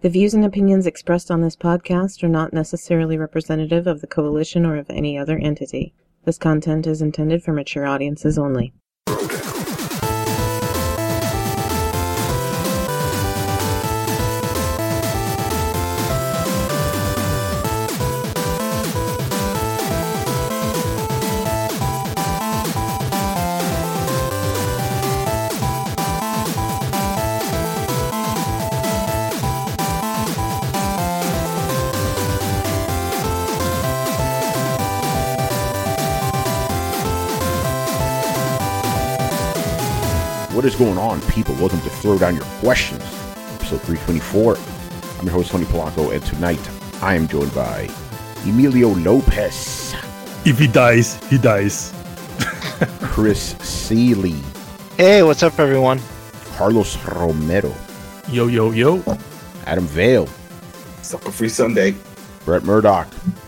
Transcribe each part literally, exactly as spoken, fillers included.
The views and opinions expressed on this podcast are not necessarily representative of the Coalition or of any other entity. This content is intended for mature audiences only. What is going on, people? Welcome to Throw Down Your Questions, episode three twenty-four. I'm your host, Tony Polanco, and tonight I am joined by Emilio Lopez. If he dies, he dies. Chris Seeley. Hey, what's up, everyone? Carlos Romero. Yo, yo, yo. Adam Vale. Sucker Free Sunday. Brett Murdoch.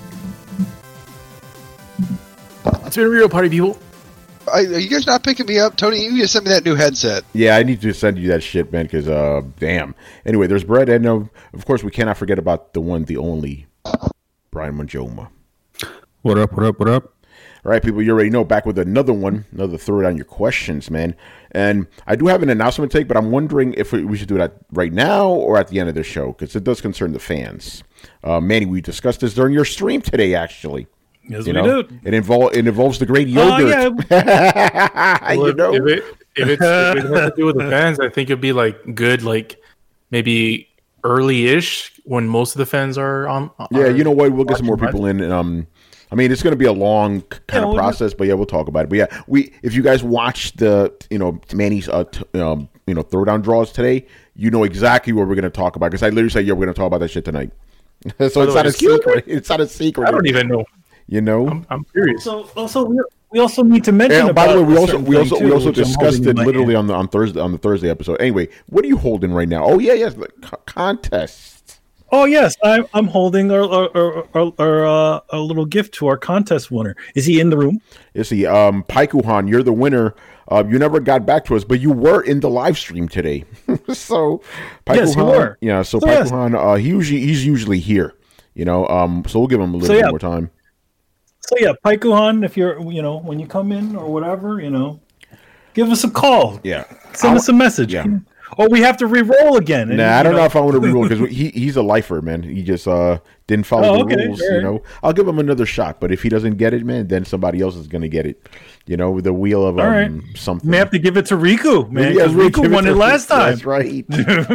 It's been a real party, people. Are you guys not picking me up? Tony, you need to send me that new headset. Yeah, I need to send you that shit, man, because, uh, damn. Anyway, there's Brett, and uh, of course, we cannot forget about the one, the only, Brian Manjoma. What up, what up, what up? All right, people, you already know, back with another one, another Throw Down Your Questions, man. And I do have an announcement to take, but I'm wondering if we should do that right now or at the end of the show, because it does concern the fans. Uh, Manny, we discussed this during your stream today, actually. Yes, you we know, do. It, invol- it involves the great yogurt. Oh, yeah. you well, know? If it, if, it's, if it has to do with the fans, I think it'd be like good, like maybe early-ish when most of the fans are on. Yeah, are you know what? We'll get some more watching people in. And, um, I mean, it's going to be a long kind Yeah, of well, process, but yeah, we'll talk about it. But yeah, we if you guys watch the you know Manny's uh, t- um, you know throwdown draws today, you know exactly what we're going to talk about because I literally said, yeah, we're going to talk about that shit tonight. so it's way, not a it's secret? secret. It's not a secret. I don't even know. You know. I'm, I'm curious. So, also, we we also need to mention. And by the way, we about a also certain we also thing, we too, also which I'm discussed holding it in my literally hand. on the on Thursday on the Thursday episode. Anyway, what are you holding right now? Oh yeah, yes, the co- contest. Oh yes, I'm I'm holding our our, our, our uh, a little gift to our contest winner. Is he in the room? Is he um Paikuhan? You're the winner. Uh, you never got back to us, but you were in the live stream today. so Paikuhan, Yes, you were. Yeah, so, So, yes. Paikuhan, uh, he usually he's usually here. You know, um, so we'll give him a little So, bit yeah. more time. So yeah, Paikuhan, if you're you know when you come in or whatever, you know, give us a call. Yeah, Send I'll- us a message. yeah. Or we have to re-roll again. and, Nah, I you don't know. know. if I want to reroll because he he's a lifer, man. He just uh didn't follow Oh, the okay, rules. all You right. know, I'll give him another shot, but if he doesn't get it, man, then somebody else is gonna get it. You know, with the wheel of um, All right. something. May have to give it to Riku, man, Yeah, because Riku, Riku give won to it last Riku. time. That's right.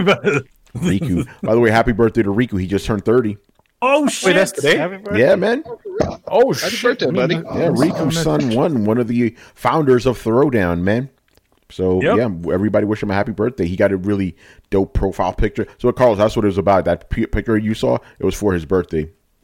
Riku. By the way, happy birthday to Riku. He just turned thirty. Oh shit! Wait, that's today? Happy birthday. Yeah, man. Oh, Happy shit. birthday, buddy. Yeah, Riku's son won, one of the founders of Throwdown, man. So, Yep. yeah, everybody wish him a happy birthday. He got a really dope profile picture. So, Carlos, that's what it was about. That p- picture you saw, it was for his birthday.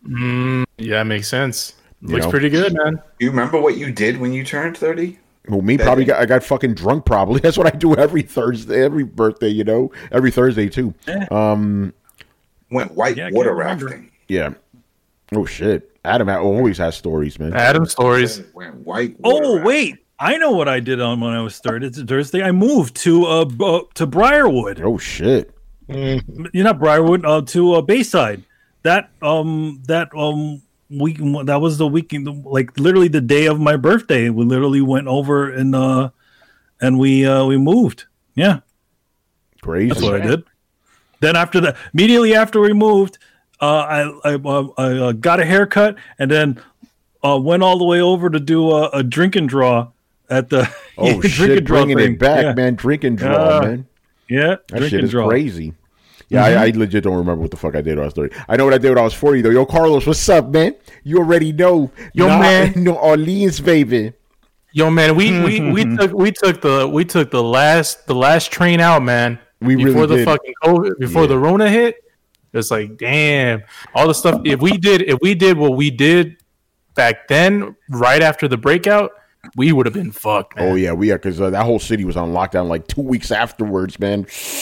Yeah, makes sense. You Looks know? pretty good, man. You remember what you did when you turned thirty? Well, me probably got I got fucking drunk. Probably that's what I do every Thursday, every birthday. You know, every Thursday too. Um, Went white Yeah, I water can't remember. rafting. yeah. Oh shit, Adam always has stories, man. Adam stories. Went white water Oh rafting. wait, I know what I did on when I was third. It's Thursday. I moved to uh b- to Briarwood. Oh shit. You're not Briarwood. Uh, to uh, Bayside. That um that um week that was the weekend, like literally the day of my birthday. We literally went over and uh and we uh we moved. Yeah, Crazy. that's what I did. Then after that, immediately after we moved, uh, I I, uh, I uh, got a haircut and then uh, went all the way over to do a, a drink and draw at the Oh drink shit, and draw bringing thing. it back, yeah. man. Drink and draw, Yeah. man. Yeah, That drink shit and is draw. crazy. Yeah, I, I legit don't remember what the fuck I did when I was thirty. I know what I did when I was forty, though. Yo, Carlos, what's up, man? You already know. Yo, Nah, man. New Orleans, baby. Yo, man, we, we, we took we took the we took the last the last train out, man. We before really the did. fucking COVID, before Yeah. the Rona hit. It's like, damn, all the stuff. If we did, if we did what we did back then, right after the breakout, we would have been fucked, man. Oh, yeah, we are, because uh, that whole city was on lockdown like two weeks afterwards, man.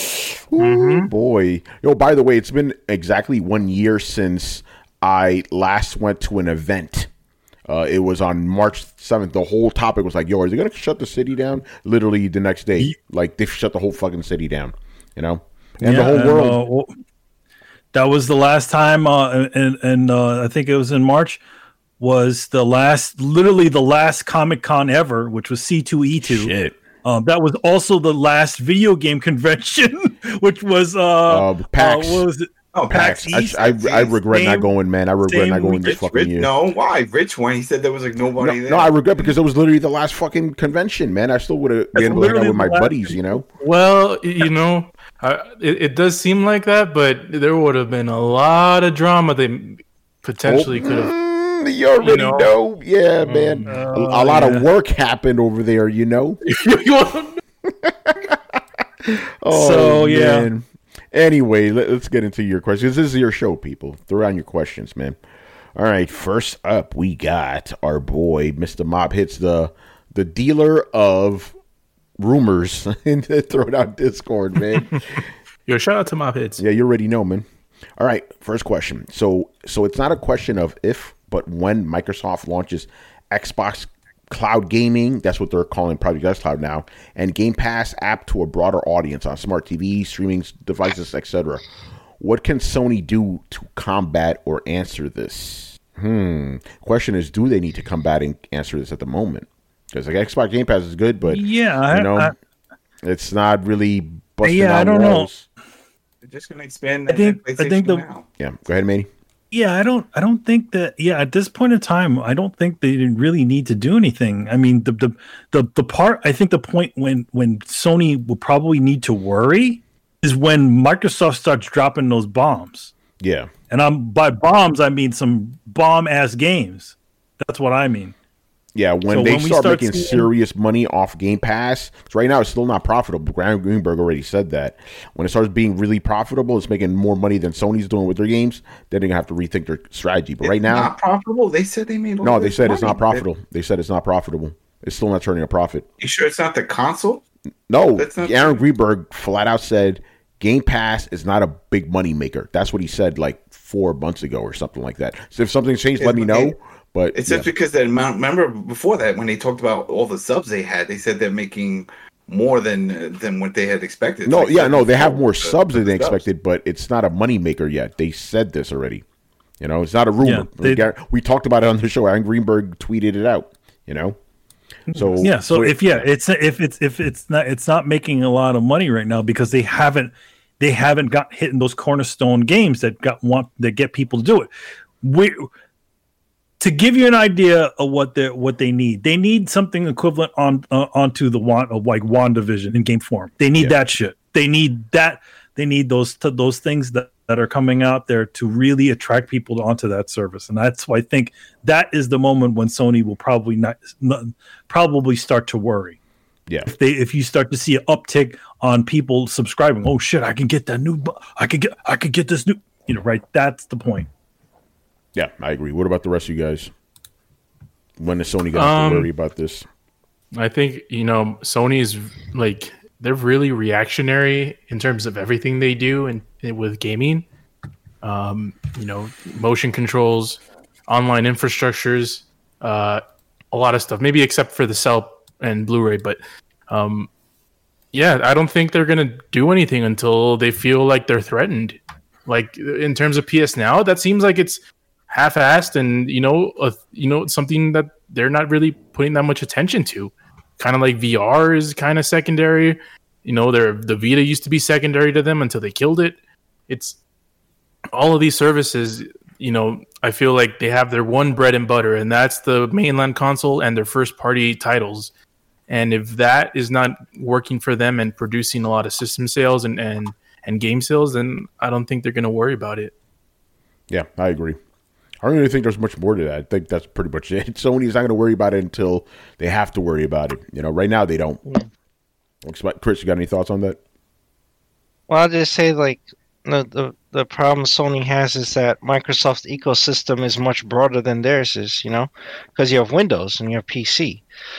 Ooh, boy. Yo, by the way, it's been exactly one year since I last went to an event. Uh, it was on March seventh. The whole topic was like, yo, are they going to shut the city down? Literally the next day. Like, they shut the whole fucking city down, you know? And Yeah, the whole and, world. uh, well, That was the last time, uh, and and uh, I think it was in March. Was the last, literally the last Comic Con ever, which was C two E two. Shit. Um, that was also the last video game convention, which was uh, Uh, PAX. uh, what was it? Oh, PAX I, East. I, I regret Same- not going, man. I regret same not going this Rich, fucking Rich, year. no, why? Rich went. He said there was like nobody No, there. no, I regret because it was literally the last fucking convention, man. I still would have been able to hang out literally with my the last- buddies, you know. Well, you know, uh, it, it does seem like that, but there would have been a lot of drama they potentially could have. Mm, you already you know. know. Yeah, man. a, a lot yeah. of work happened over there, you know. Oh, So, yeah. man. Anyway, let, us get into your questions. This is your show, people. Throw down your questions, man. All right, first up, we got our boy, Mister Mob Hits, the the dealer of rumors in the Throwdown Discord, man. Yo, shout out to Mob Hits. Yeah, you already know, man. All right, first question. So, so it's not a question of if, but when Microsoft launches Xbox Cloud Gaming, that's what they're calling Project X Cloud now, and Game Pass app to a broader audience on smart T V, streaming devices, et cetera. What can Sony do to combat or answer this? Hmm. Question is, do they need to combat and answer this at the moment? Because like Xbox Game Pass is good, but Yeah, I- you know, I- it's not really busting Yeah, out I don't know. walls. They're just going to expand I that think- PlayStation I think the- now. Yeah, go ahead, Manny. Yeah, I don't I don't think that yeah, at this point in time, I don't think they really need to do anything. I mean, the the the, the part I think the point when when Sony will probably need to worry is when Microsoft starts dropping those bombs. Yeah. And I'm by bombs I mean some bomb ass games. That's what I mean. Yeah, when So they when we start, start making seeing- serious money off Game Pass, 'cause right now it's still not profitable. Graham Greenberg already said that. When it starts being really profitable, it's making more money than Sony's doing with their games. Then they're gonna have to rethink their strategy. But right It's now, not profitable. They said they made. All no, they this said it's money. not profitable. They said it's not profitable. It's still not turning a profit. You sure it's not the console? No, That's not Aaron true. Greenberg flat out said Game Pass is not a big money maker. That's what he said like four months ago or something like that. So if something's changed, Yeah, let me but know. they- But It's yeah. just because the amount. Remember before that when they talked about all the subs they had, they said they're making more than than what they had expected. No, Like yeah, no, they have for more the- subs for than the they subs. expected, but it's not a money maker yet. They said this already. You know, it's not a rumor. Yeah, they- we, got- we talked about it on the show. Aaron Greenberg tweeted it out. You know, so Yeah, so if yeah, it's if it's if it's not it's not making a lot of money right now because they haven't they haven't got hitting those cornerstone games that got want that get people to do it. We to give you an idea of what they what they need, they need something equivalent on uh, onto the one of like WandaVision in game form. They need Yeah. that shit. They need that. They need those t- those things that, that are coming out there to really attract people onto that service, and that's why I think that is the moment when Sony will probably not, not probably start to worry. yeah, If they if you start to see an uptick on people subscribing, oh shit, I can get that new, bu- I could get I could get this new, you know, right? That's the point. yeah, I agree. What about the rest of you guys? When is Sony going to have Um, to worry about this? I think, you know, Sony is like, they're really reactionary in terms of everything they do and with gaming. Um, you know, motion controls, online infrastructures, uh, a lot of stuff. Maybe except for the cell and Blu-ray, but um, yeah, I don't think they're gonna do anything until they feel like they're threatened. Like in terms of P S Now, that seems like it's half-assed, and you know, uh, you know, something that they're not really putting that much attention to. Kind of like V R is kind of secondary. You know, their the Vita used to be secondary to them until they killed it. It's all of these services. You know, I feel like they have their one bread and butter, and that's the mainland console and their first-party titles. And if that is not working for them and producing a lot of system sales and and, and game sales, then I don't think they're going to worry about it. Yeah, I agree. I don't really think there's much more to that. I think that's pretty much it. Sony's not going to worry about it until they have to worry about it. You know, right now they don't. Chris, you got any thoughts on that? Well, I'll just say, like, the, the the problem Sony has is that Microsoft's ecosystem is much broader than theirs is, you know, because you have Windows and you have P C.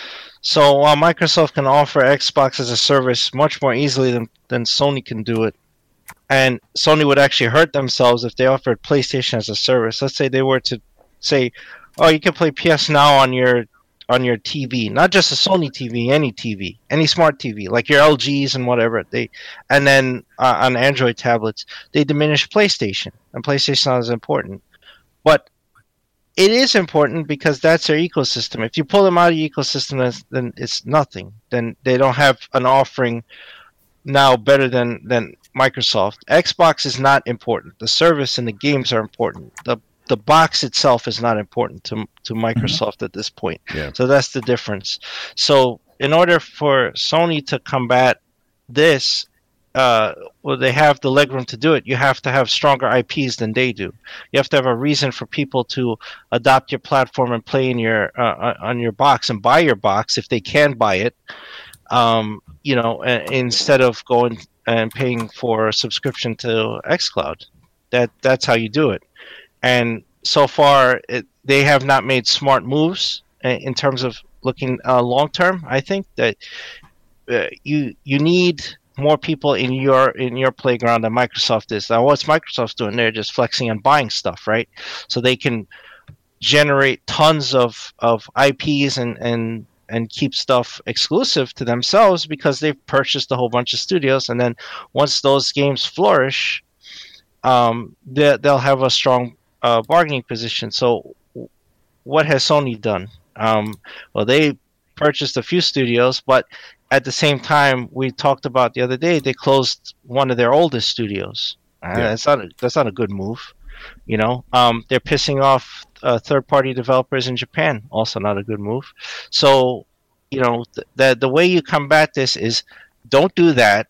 So while Microsoft can offer Xbox as a service much more easily than, than Sony can do it, and Sony would actually hurt themselves if they offered PlayStation as a service. Let's say they were to say, oh, you can play P S Now on your on your T V, not just a Sony T V, any T V, any smart T V, like your L Gs and whatever. They, and then uh, on Android tablets, they diminish PlayStation, and PlayStation not as important. But it is important because that's their ecosystem. If you pull them out of your ecosystem, then it's nothing. Then they don't have an offering now better than, than Microsoft. Xbox is not important. The service and the games are important. The the box itself is not important to to Microsoft at this point. Yeah. So that's the difference. So in order for Sony to combat this, uh, well, they have the legroom to do it. You have to have stronger I Ps than they do. You have to have a reason for people to adopt your platform and play in your uh, on your box and buy your box if they can buy it. Um, you know, uh, instead of going and paying for a subscription to xCloud. That that's how you do it. And so far, it, they have not made smart moves in terms of looking uh, long term. I think that uh, you you need more people in your in your playground than Microsoft is. Now, what's Microsoft doing? They're just flexing on buying stuff, right? So they can generate tons of, of I Ps and, and and keep stuff exclusive to themselves because they've purchased a whole bunch of studios. And then once those games flourish, um, they, they'll have a strong uh, bargaining position. So what has Sony done? Um, well, they purchased a few studios, but at the same time, we talked about the other day, they closed one of their oldest studios. Uh, Yeah. That's not a, that's not a good move. You know, um, they're pissing off uh, third-party developers in Japan. Also, not a good move. So, you know, th- the the way you combat this is don't do that.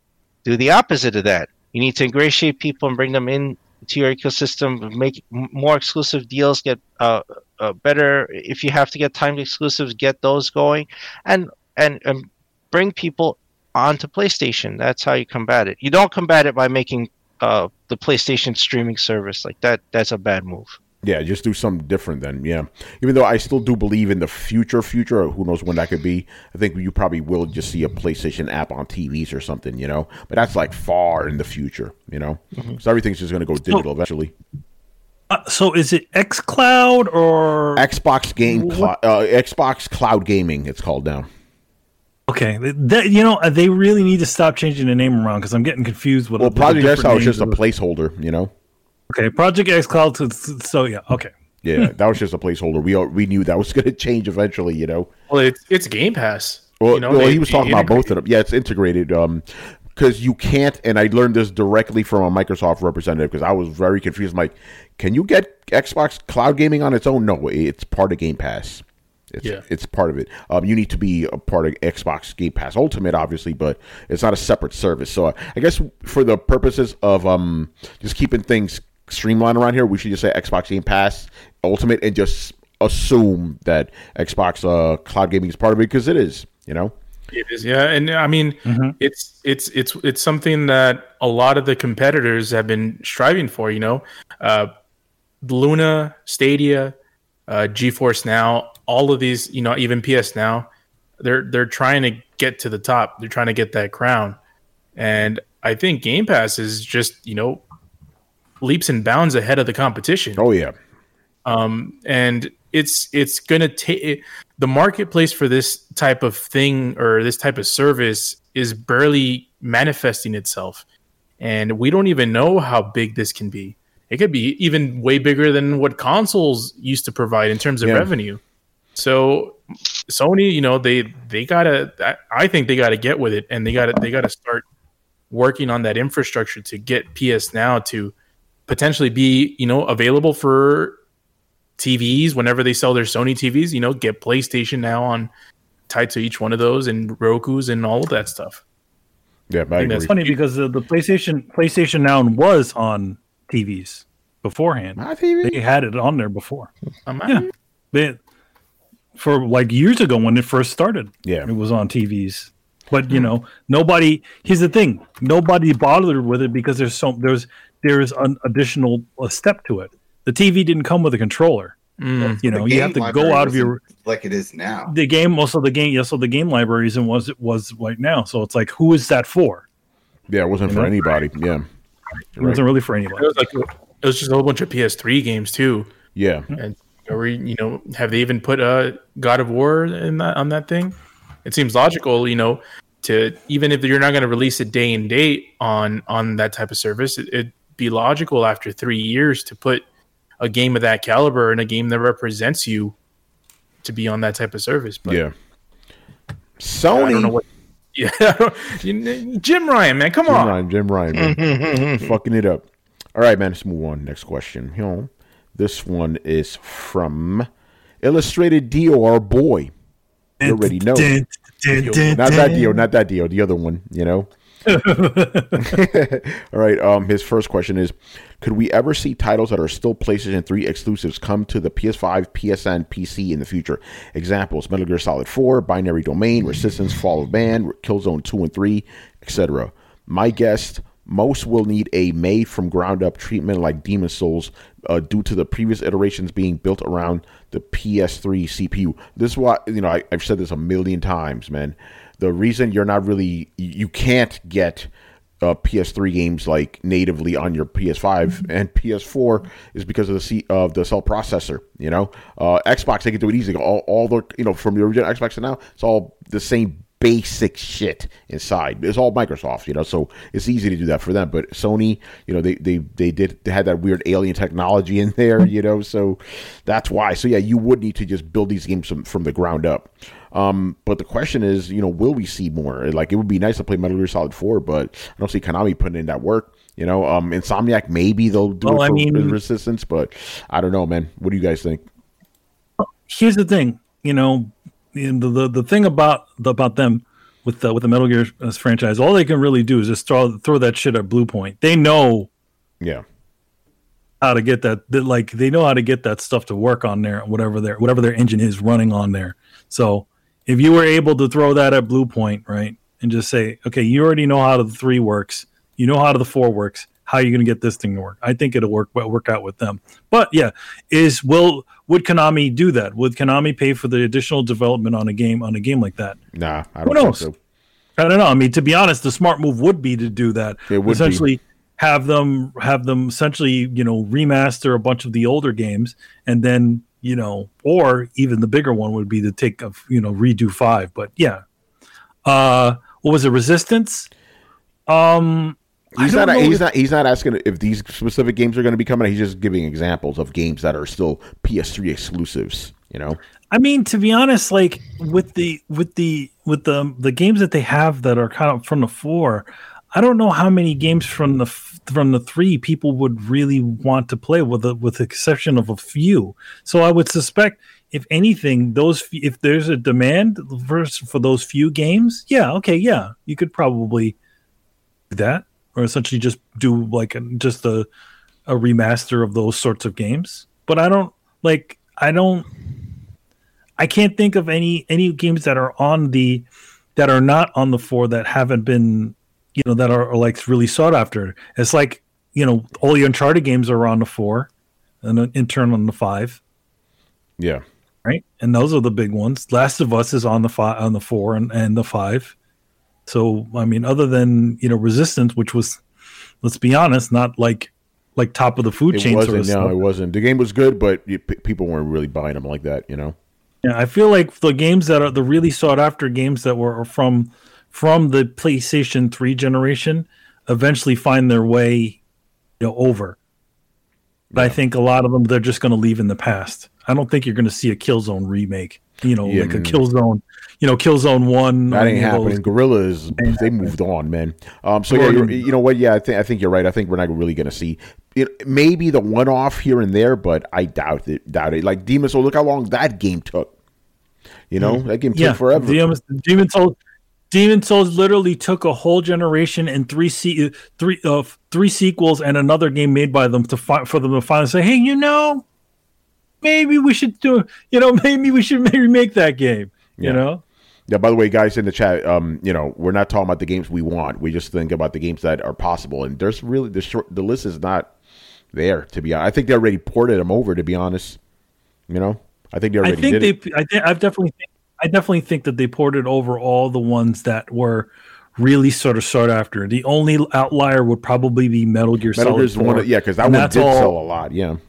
Do the opposite of that. You need to ingratiate people and bring them in to your ecosystem. Make m- more exclusive deals. Get uh, uh, better. If you have to get timed exclusives, get those going, and and and bring people onto PlayStation. That's how you combat it. You don't combat it by making uh, the PlayStation streaming service like that. That's a bad move. Yeah, just do something different then, yeah. Even though I still do believe in the future future, or who knows when that could be, I think you probably will just see a PlayStation app on T Vs or something, you know? But that's like far in the future, you know? Mm-hmm. So everything's just going to go digital So, eventually. Uh, so is it xCloud or Xbox Game, Cl- uh, Xbox Cloud Gaming, it's called now. Okay, that, you know, they really need to stop changing the name around because I'm getting confused with. Well, with the Project X different was just a names of- placeholder, you know? Okay, Project xCloud. To, so yeah, okay. Yeah, that was just a placeholder. We all, we knew that was going to change eventually, you know? Well, it's it's Game Pass. Well, you know, well they- he was talking about integrate- both of them. Yeah, it's integrated. Um, because you can't, and I learned this directly from a Microsoft representative because I was very confused. I'm like, can you get Xbox Cloud Gaming on its own? No, it's part of Game Pass. It's, Yeah. it's part of it. Um, you need to be a part of Xbox Game Pass Ultimate, obviously, but it's not a separate service. So uh, I guess for the purposes of um, just keeping things streamlined around here, we should just say Xbox Game Pass Ultimate and just assume that Xbox uh, Cloud Gaming is part of it because it is, you know? It is, yeah, and I mean, Mm-hmm. it's it's it's it's something that a lot of the competitors have been striving for. You know, uh, Luna, Stadia, uh, GeForce Now, all of these, you know, even P S Now, they're they're trying to get to the top. They're trying to get that crown, and I think Game Pass is just, you know, leaps and bounds ahead of the competition. Oh, yeah. Um, and it's it's gonna take the marketplace for this type of thing or this type of service is barely manifesting itself, and we don't even know how big this can be. It could be even way bigger than what consoles used to provide in terms of Yeah. revenue. So Sony, you know, they they gotta. I- I think they gotta get with it, and they gotta they gotta start working on that infrastructure to get P S Now to potentially be, you know, available for T Vs whenever they sell their Sony T Vs. You know, get PlayStation Now on tied to each one of those, and Roku's and all of that stuff. Yeah, I think agree. that's Funny because the, the PlayStation PlayStation Now was on T Vs beforehand. My T V? They had it on there before. Um, Yeah, they, for like years ago when it first started. Yeah. it was on T Vs. But you know, nobody. Here's the thing: nobody bothered with it because there's so there's there's an additional uh, step to it. The T V didn't come with a controller. Mm. You know, The you game have to library go out of your wasn't like it is now. the game. Also, the game. Also, the game library isn't was it was right now. So it's like, who is that for? Yeah, it wasn't You for know? anybody. Yeah. It wasn't really for It anybody. was like it was just a whole bunch of P S three games too. Yeah. And Or you know, have they even put uh, God of War in that on that thing? It seems logical, you know, to even if you're not going to release it day and date on on that type of service, it, it'd be logical after three years to put a game of that caliber and a game that represents you to be on that type of service. But yeah, Sony. I don't know what. Yeah, Jim Ryan, man, come Jim on, Ryan, Jim Ryan, man. Fucking it up. All right, man. Let's move on. Next question. You know, this one is from Illustrated Dio, our boy. You already know. Dun, dun, dun, not that Dio, not that Dio. The other one. You know. All right. Um, his first question is: could we ever see titles that are still PlayStation three exclusives come to the P S five, P S N, P C in the future? Examples: Metal Gear Solid four, Binary Domain, Resistance, Fall of Man, Killzone two and three, et cetera. My guess: most will need a made from ground up treatment like Demon Souls, uh, due to the previous iterations being built around the P S three C P U. This is why, you know, I, I've said this a million times, man. The reason you're not really, you can't get uh, P S three games like natively on your P S five and P S four is because of the C, of the cell processor. You know, uh, Xbox, they can do it easy. All, all the, you know, from the original Xbox to now, it's all the same basic shit inside. It's all Microsoft, you know, so it's easy to do that for them. But Sony, you know, they they they did they had that weird alien technology in there, you know, so that's why. So yeah, you would need to just build these games from, from the ground up. Um, but the question is, you know, will we see more? Like, it would be nice to play Metal Gear Solid four, but I don't see Konami putting in that work. You know, um, Insomniac, maybe they'll do well, it for I mean, Resistance, but I don't know, man. What do you guys think? Here's the thing, you know, the the, the thing about the, about them with the, with the Metal Gear franchise, all they can really do is just throw throw that shit at Blue Point. They know, yeah, how to get that. Like, they know how to get that stuff to work on there, whatever their whatever their engine is running on there. So if you were able to throw that at Blue Point, right, and just say, okay, you already know how the three works, you know how the four works, how are you going to get this thing to work? I think it'll work work out with them. But yeah, is will would Konami do that? Would Konami pay for the additional development on a game on a game like that? Nah, I don't Who knows? think so. I don't know. I mean, to be honest, the smart move would be to do that. It would essentially be. have them have them essentially, you know, remaster a bunch of the older games, and then, you know, or even the bigger one would be to take a, you know, redo five. But yeah, uh, what was it? Resistance. Um, He's I not. don't know He's if- not. He's not asking if these specific games are going to be coming. He's just giving examples of games that are still P S three exclusives. You know. I mean, to be honest, like with the with the with the the games that they have that are kind of from the four, I don't know how many games from the from the three people would really want to play, with the with the exception of a few. So I would suspect, if anything, those if there's a demand for for those few games, yeah, okay, yeah, you could probably do that, or essentially just do like a, just a a remaster of those sorts of games. But I don't like I don't. I can't think of any any games that are on the that are not on the four that haven't been, you know, that are, are like really sought after. It's like, you know, all the Uncharted games are on the four, and in turn on the five, Yeah. right? And those are the big ones. Last of Us is on the five, on the four, and, and the five. So I mean, other than, you know, Resistance, which was, let's be honest, not like like top of the food It chain. wasn't. Sort of No, stuff. it wasn't. The game was good, but you, p- people weren't really buying them like that. You know. Yeah, I feel like the games that are the really sought after games that were from from the PlayStation three generation eventually find their way, you know, over. But I think a lot of them, they're just going to leave in the past. I don't think you're going to see a Killzone remake. You know, Yeah, like a man. Killzone, you know, Killzone one. That or ain't any of those. happening. Gorilla is they moved on, man. Um, so yeah, you're, you know what? Yeah, I think I think you're right. I think we're not really going to see it. Maybe the one off here and there, but I doubt it. Doubt it. Like Demon's Souls, look how long that game took. You know, that game took Yeah, forever. Demon, Demon Souls. Demon Souls literally took a whole generation and three se- three uh, three sequels and another game made by them to fi- for them to finally say, hey, you know, maybe we should do, you know, maybe we should maybe make that game. Yeah. You know, Yeah, by the way, guys in the chat, um, you know, we're not talking about the games we want. We just think about the games that are possible. And there's really the short, the list is not there, to be honest. I think they already ported them over, to be honest. You know, I think they I already think did they, it. I think I've definitely, think, I definitely think that they ported over all the ones that were really sort of sought after. The only outlier would probably be Metal Gear Metal Solid Gear's four. one, of- yeah, because that and one that's did all- sell a lot. Yeah,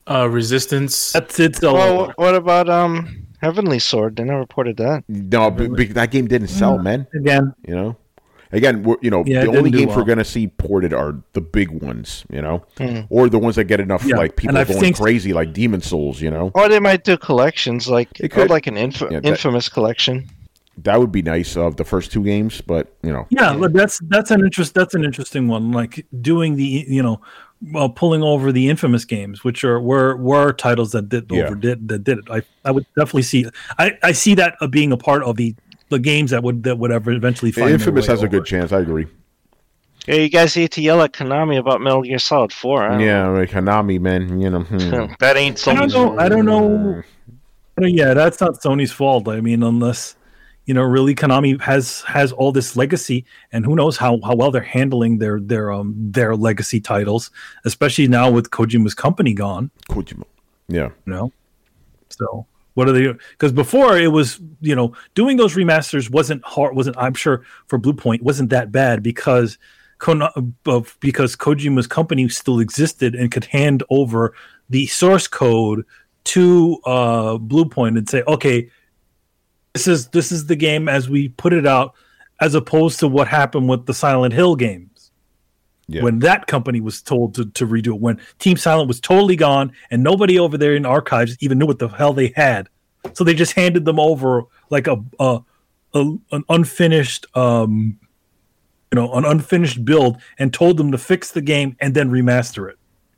Uh, Resistance. That's it. So Well, what about um Heavenly Sword? They never reported that. No, b- b- that game didn't sell, man. again, You know, again, we're, you know, Yeah, it the only didn't do games we're well. gonna see ported are the big ones, you know, Hmm. or the ones that get enough Yeah, like people and I going think- crazy, like Demon Souls. You know, Or they might do collections, like It or could. like an inf- Yeah, that- infamous collection. that would be nice of the first two games, but you know, yeah, but that's that's an interest. That's an interesting one. Like doing the you know, uh, pulling over the infamous games, which are were were titles that did Yeah. overdid that did it. I I would definitely see. I I see that uh, being a part of the the games that would that would ever eventually find their Infamous way has a over. good chance. I agree. Yeah, you guys need to yell at Konami about Metal Gear Solid Four. I don't Yeah, like Konami, man. You know, hmm. know. that ain't I don't Sony's. know. I don't know. But yeah, that's not Sony's fault. I mean, unless you know, really, Konami has has all this legacy, and who knows how, how well they're handling their their um their legacy titles, especially now with Kojima's company gone. Kojima. Yeah, You know, so what are they? Because before it was, you know, doing those remasters wasn't hard. Wasn't I'm sure for Blue Point wasn't that bad because. Kona- of because Kojima's company still existed and could hand over the source code to uh, Bluepoint and say, "Okay, this is this is the game as we put it out," as opposed to what happened with the Silent Hill games yeah. when that company was told to, to redo it. When Team Silent was totally gone and nobody over there in archives even knew what the hell they had, so they just handed them over like a, a, a an unfinished. Um, you know, an unfinished build and told them to fix the game and then remaster it.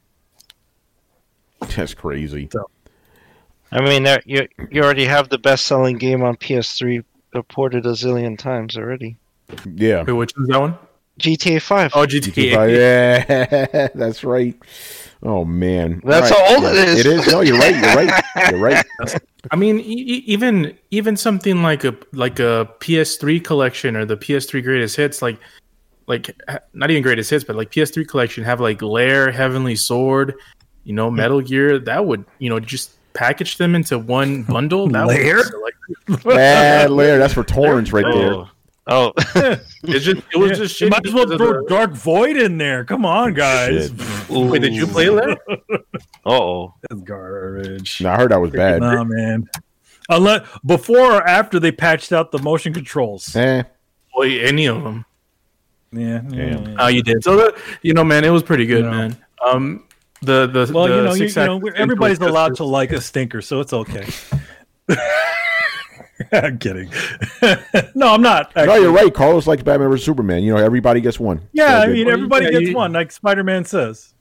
That's crazy. So, I mean, there- you you already have the best-selling game on P S three reported a zillion times already. Yeah. Wait, which one's that one? G T A Five. Oh, G T A. Yeah, that's right. Oh man, That's All how old it is. It is. No, you're right. You're right. You're right. I mean, e- e- even even something like a like a P S three collection or the P S three greatest hits, like like ha- not even greatest hits, but like P S three collection have like Lair, Heavenly Sword, you know, Metal Gear. That would you know just package them into one bundle. That Lair? would, like, Bad layer. That's for torrents right there. Oh, oh. it's just it was just you shitty might as well because of throw the- Dark Void in there. Come on, guys. Shit. Wait, did you play Lair? Oh, That's garbage. No, I heard that was bad. Nah, man. Unless before or after they patched out the motion controls. Eh. Boy, any of them. Yeah. yeah, Damn. yeah. Oh, you did. So the, you know, man, it was pretty good, No. man. Um, the the Well, the you know, you, six you know, act- we're- everybody's allowed to like a stinker, so it's okay. I'm kidding. No, I'm not. No, actually. you're right. Carlos likes Batman versus Superman. You know, everybody gets one. Yeah, So I good. mean, Well, everybody yeah, gets you- one, like Spider-Man says.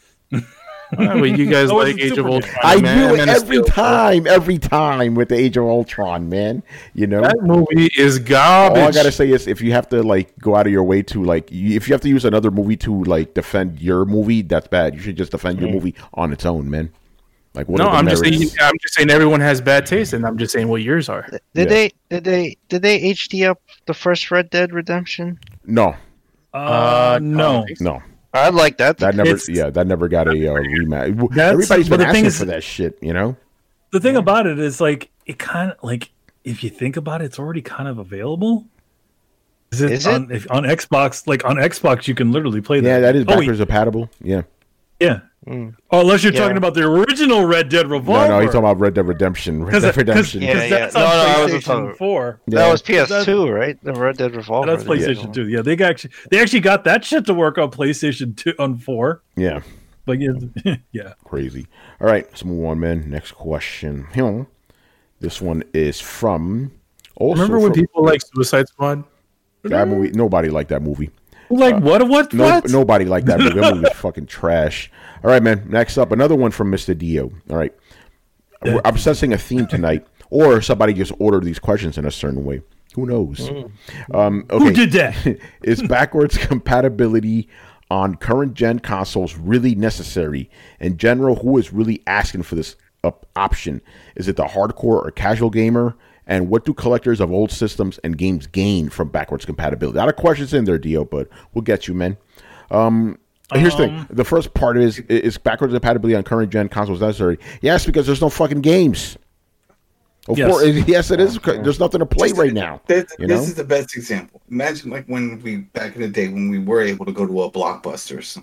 Oh, wait, you guys Oh, it's like Age of Superman. Ultron? I man, do it Man of every Steel. time, every time with the Age of Ultron, man. You know, That movie is garbage. all I gotta say is if you have to like go out of your way to like, you- if you have to use another movie to like defend your movie, that's bad. You should just defend your movie on its own, man. Like, what no, are the I'm just merits? saying. I'm just saying everyone has bad taste, and I'm just saying what yours are. did Yeah. they did they did they H D up the first Red Dead Redemption? No, Uh, no. no, I like that. that never. It's- yeah, that never got a uh, rematch. That's- Everybody's but been the thing asking is- for that shit. You know. The thing about it is, like, it kind of like if you think about it, it's already kind of available. Is it, Is it? on, if, on Xbox? Like on Xbox, you can literally play that. Yeah, that is Oh, wait, backwards compatible. Yeah. yeah. Mm. Oh, unless you're Yeah. talking about the original Red Dead No, Revolver. no, he's talking about Red Dead Redemption. Red Because Dead Redemption. Yeah, yeah. that's No, on no, I wasn't PlayStation talking- four. Yeah. That was P S That's- two, right? The Red Dead Revolver. That's PlayStation Yeah. two. Yeah, they got actually they actually got that shit to work on PlayStation two on four. Yeah. But yeah, yeah. Crazy. All right, let's move on, man. Next question. Hmm. This one is from. Also Remember when from- people like Suicide Squad? that movie? Nobody liked that movie. Like what? What? No, what? nobody liked that movie. That movie was fucking trash. All right, man. Next up, another one from Mister Dio. All right, We're- I'm sensing a theme tonight, or somebody just ordered these questions in a certain way. Who knows? Um, okay. Who did that? Is backwards compatibility on current gen consoles really necessary? In general, who is really asking for this op- option? Is it the hardcore or casual gamer? And what do collectors of old systems and games gain from backwards compatibility? A lot of questions in there, Dio, but we'll get you, man. Um, here's the thing. The first part is, is backwards compatibility on current gen consoles necessary? Yes, because there's no fucking games. Of Yes. course, yes, it is. There's nothing to play right now. This, You this know? is the best example. Imagine like when we back in the day when we were able to go to a Blockbuster or something.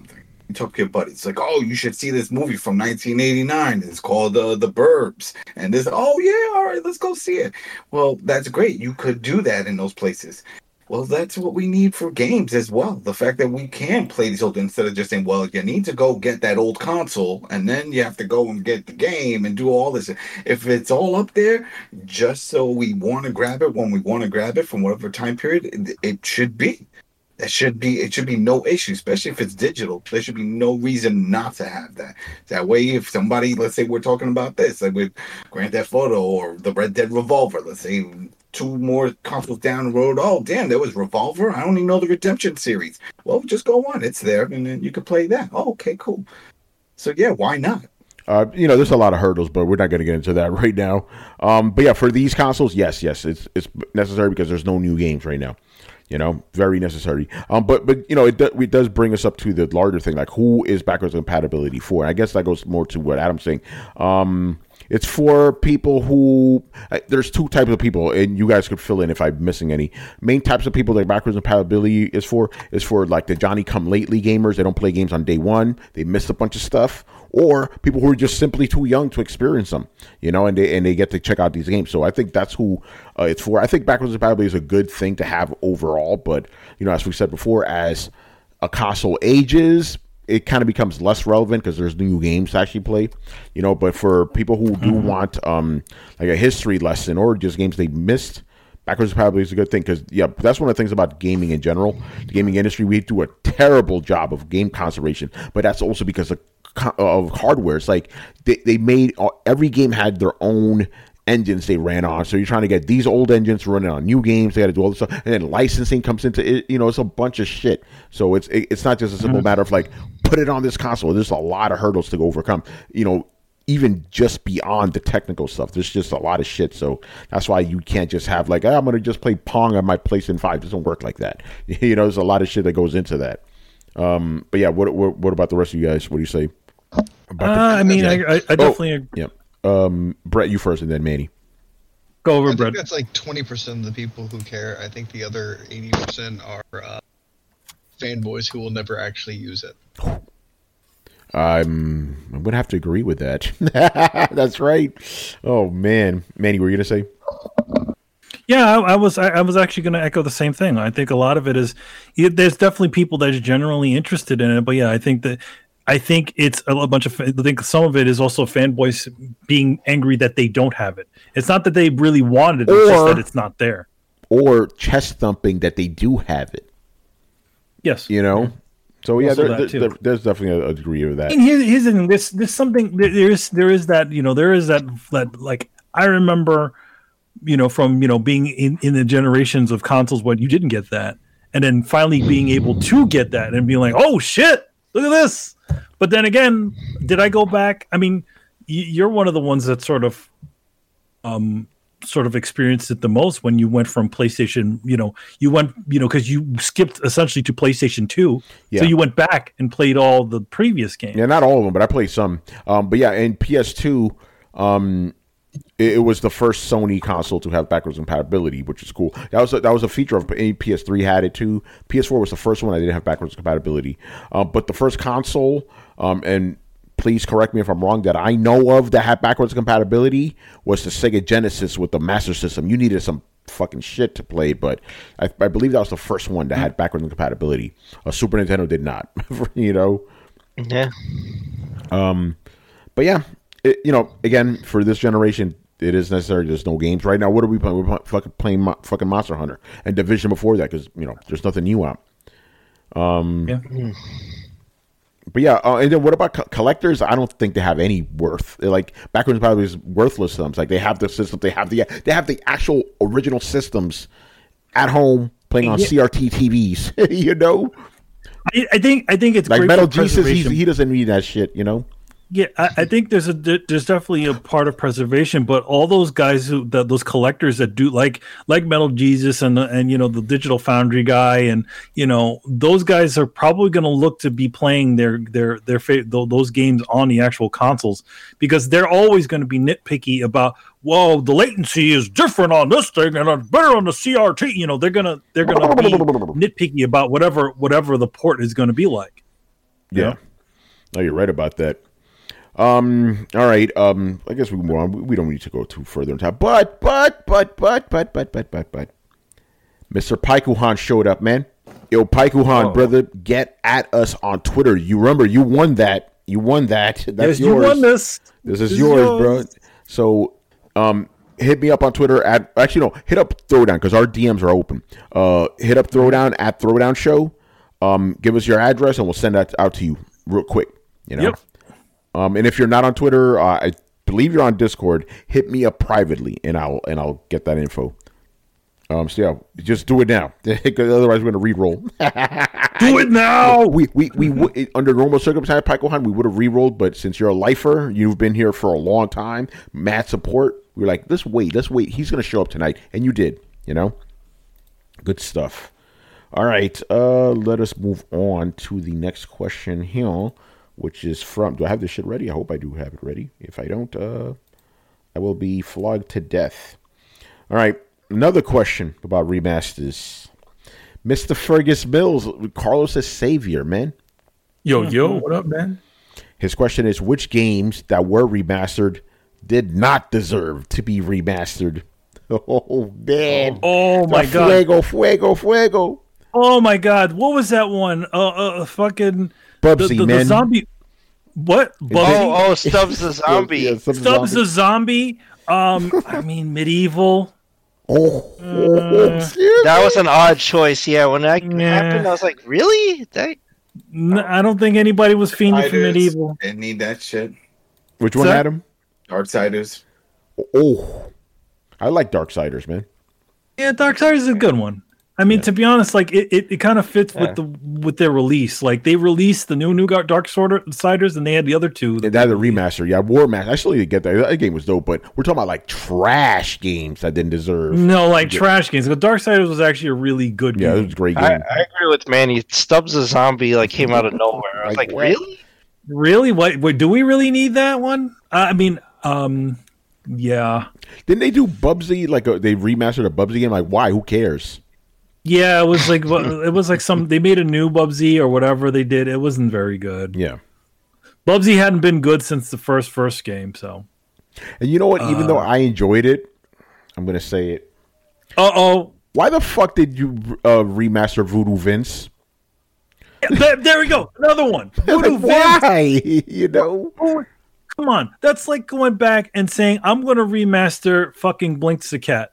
You talk to your buddies, like, oh, you should see this movie from nineteen eighty-nine. It's called uh, The Burbs. And this, oh, yeah, all right, let's go see it. Well, that's great. You could do that in those places. Well, that's what we need for games as well. The fact that we can play these old, instead of just saying, well, you need to go get that old console, and then you have to go and get the game and do all this. If it's all up there, just so we want to grab it when we want to grab it from whatever time period, it, it should be. That should be, it should be no issue, especially if it's digital. There should be no reason not to have that. That way, if somebody, let's say we're talking about this, like with Grand Theft Auto or the Red Dead Revolver, let's say two more consoles down the road. Oh, damn, there was Revolver. I don't even know the Redemption series. Well, just go on. It's there, and then you can play that. Oh, okay, cool. So, yeah, why not? Uh, you know, there's a lot of hurdles, but we're not going to get into that right now. Um, but, yeah, for these consoles, yes, yes, it's it's necessary because there's no new games right now. You know, very necessary. Um, but, but you know, it, do, it does bring us up to the larger thing, like who is backwards compatibility for? And I guess that goes more to what Adam's saying. Um It's for people who, uh, there's two types of people, and you guys could fill in if I'm missing any. Main types of people that backwards compatibility is for, is for like the Johnny-come-lately gamers. They don't play games on day one. They missed a bunch of stuff. Or people who are just simply too young to experience them, you know, and they and they get to check out these games. So I think that's who uh, it's for. I think backwards compatibility is a good thing to have overall. But, you know, as we said before, as a console ages, it kind of becomes less relevant because there's new games to actually play, you know. But for people who do mm-hmm. want um, like a history lesson or just games they missed, backwards compatibility is a good thing because, yeah, that's one of the things about gaming in general. The gaming industry, we do a terrible job of game conservation, but that's also because of, of hardware. It's like they, they made every game had their own engines they ran on. So you're trying to get these old engines running on new games. They got to do all this stuff, and then licensing comes into it. You know, it's a bunch of shit. So it's it, it's not just a simple mm-hmm. matter of like put it on this console. There's a lot of hurdles to overcome. You know, even just beyond the technical stuff, there's just a lot of shit. So that's why you can't just have like, oh, I'm going to just play Pong on my PlayStation five. It doesn't work like that. You know, there's a lot of shit that goes into that. Um, but yeah, what, what what about the rest of you guys? What do you say? About uh, the- I mean, I, I, I definitely. Oh, yeah. Um, Brett, you first, and then Manny. Go over, I think Brett. that's like twenty percent of the people who care. I think the other eighty percent are uh, fanboys who will never actually use it. I'm I'm gonna have to agree with that. That's right. Oh man, Manny, what were you gonna say? Yeah, I, I was. I, I was actually going to echo the same thing. I think a lot of it is. It, there's definitely people that are generally interested in it, but yeah, I think that. I think it's a bunch of. I think some of it is also fanboys being angry that they don't have it. It's not that they really wanted it; it's just that it's not there. Or chest thumping that they do have it. Yes, you know. So yeah, there, there, there, there's definitely a, a degree of that. And here's, here's the thing, there's, there's something. There, there's there is that you know there is that that like I remember, you know, from you know being in, in the generations of consoles when you didn't get that, and then finally being able to get that and being like, oh shit, look at this. But then again, did I go back? I mean, you're one of the ones that sort of, um, sort of experienced it the most when you went from PlayStation. You know, you went, you know, because you skipped essentially to PlayStation two, yeah. So you went back and played all the previous games. Yeah, not all of them, but I played some. Um, but yeah, in P S two, um, it, it was the first Sony console to have backwards compatibility, which is cool. That was a, that was a feature of P S three had it too. P S four was the first one that didn't have backwards compatibility, uh, but the first console. Um, and please correct me if I'm wrong, that I know of that had backwards compatibility was the Sega Genesis with the Master System. You needed some fucking shit to play, but I, I believe that was the first one that had backwards compatibility. A Super Nintendo did not, you know? Yeah. Um, but yeah, it, you know, again, for this generation, it is necessary. There's no games right now. What are we playing? We're fucking playing mo- fucking Monster Hunter and Division before that because, you know, there's nothing new out. Um, yeah. But yeah, uh, and then what about co- collectors? I don't think they have any worth. They're like backwards compatibility is worthless to them. It's like they have the system, they have the they have the actual original systems at home playing on yeah. C R T T Vs. You know, I, I think I think it's like great Metal for G says he's, he doesn't need that shit. You know. Yeah, I, I think there's a there's definitely a part of preservation, but all those guys who that those collectors that do like like Metal Jesus and the, and you know the Digital Foundry guy and you know those guys are probably going to look to be playing their their their fa- those games on the actual consoles because they're always going to be nitpicky about whoa the latency is different on this thing and it's better on the C R T. You know they're gonna they're gonna be nitpicky about whatever whatever the port is going to be like. Yeah. No, you're right about that. Um. All right. Um. I guess we can move on. We we don't need to go too further in time. But but but but but but but but but. Mister Paikuhan showed up, man. Yo, Paikuhan, Oh. brother, get at us on Twitter. You remember, you won that. You won that. That's Yes, you yours. won this. This is This is yours, yours. bro. So, um, hit me up on Twitter at actually no, hit up Throwdown because our D Ms are open. Uh, hit up Throwdown at Throwdown Show. Um, give us your address and we'll send that out to you real quick. You know. Yep. Um, and if you're not on Twitter, uh, I believe you're on Discord. Hit me up privately and I'll and I'll get that info. Um, so yeah, just do it now, because otherwise we're gonna re-roll. Do it now. We we we would, under normal circumstances, Paikohan, we would have re-rolled, but since you're a lifer, you've been here for a long time, mad support. We were like, let's wait, let's wait. He's gonna show up tonight, and you did. You know, good stuff. All right, uh, let us move on to the next question here, which is from. Do I have this shit ready? I hope I do have it ready. If I don't, uh, I will be flogged to death. All right. Another question about remasters. Mister Fergus Mills, Carlos' savior, man. Yo, Yo, what up, man? His question is, which games that were remastered did not deserve to be remastered? Oh, man. Oh my god. Fuego, fuego, fuego. Oh my god. What was that one? Uh, uh fucking Bubsy, the, the, man. the zombie. What? Bubsy? Oh, oh, Stubbs the zombie. Yeah, some Stubbs zombie. the zombie. Um, I mean medieval. Oh, Uh, That was an odd choice. Yeah, when that Yeah. happened, I was like, really? That N- I don't think anybody was fiending for Fighters, medieval. Didn't need that shit. Which one, that- Adam? Darksiders. Oh, I like Darksiders, man. Yeah, Darksiders is a good one. I mean, Yeah. to be honest, like it, it, it kind of fits Yeah. with the with their release. Like they released the new new Darksiders, and they had the other two. That the remaster, yeah, War Master. I still need to get that. That game was dope, but we're talking about like trash games that didn't deserve. No, like Yeah. trash games. But Darksiders was actually a really good Yeah, it game. was a great I, game. I agree with Manny. Stubbs the zombie like came out of nowhere. I was Like, like, what? really? Really? What? Wait, do we really need that one? Uh, I mean, um, yeah, Didn't they do Bubsy like a, they remastered a Bubsy game? Like, why? Who cares? yeah. It was like what- it was like some. They made a new Bubsy or whatever they did. It wasn't very good. Yeah. Bubsy hadn't been good since the first first game. So, And you know what? Even Uh, though I enjoyed it, I'm gonna say it. uh oh. Why the fuck did you uh, remaster Voodoo Vince? There, there we go. Another one. Voodoo Vince. Why? You know. Oh, come on. That's like going back and saying, I'm going to remaster fucking Blinks the Cat.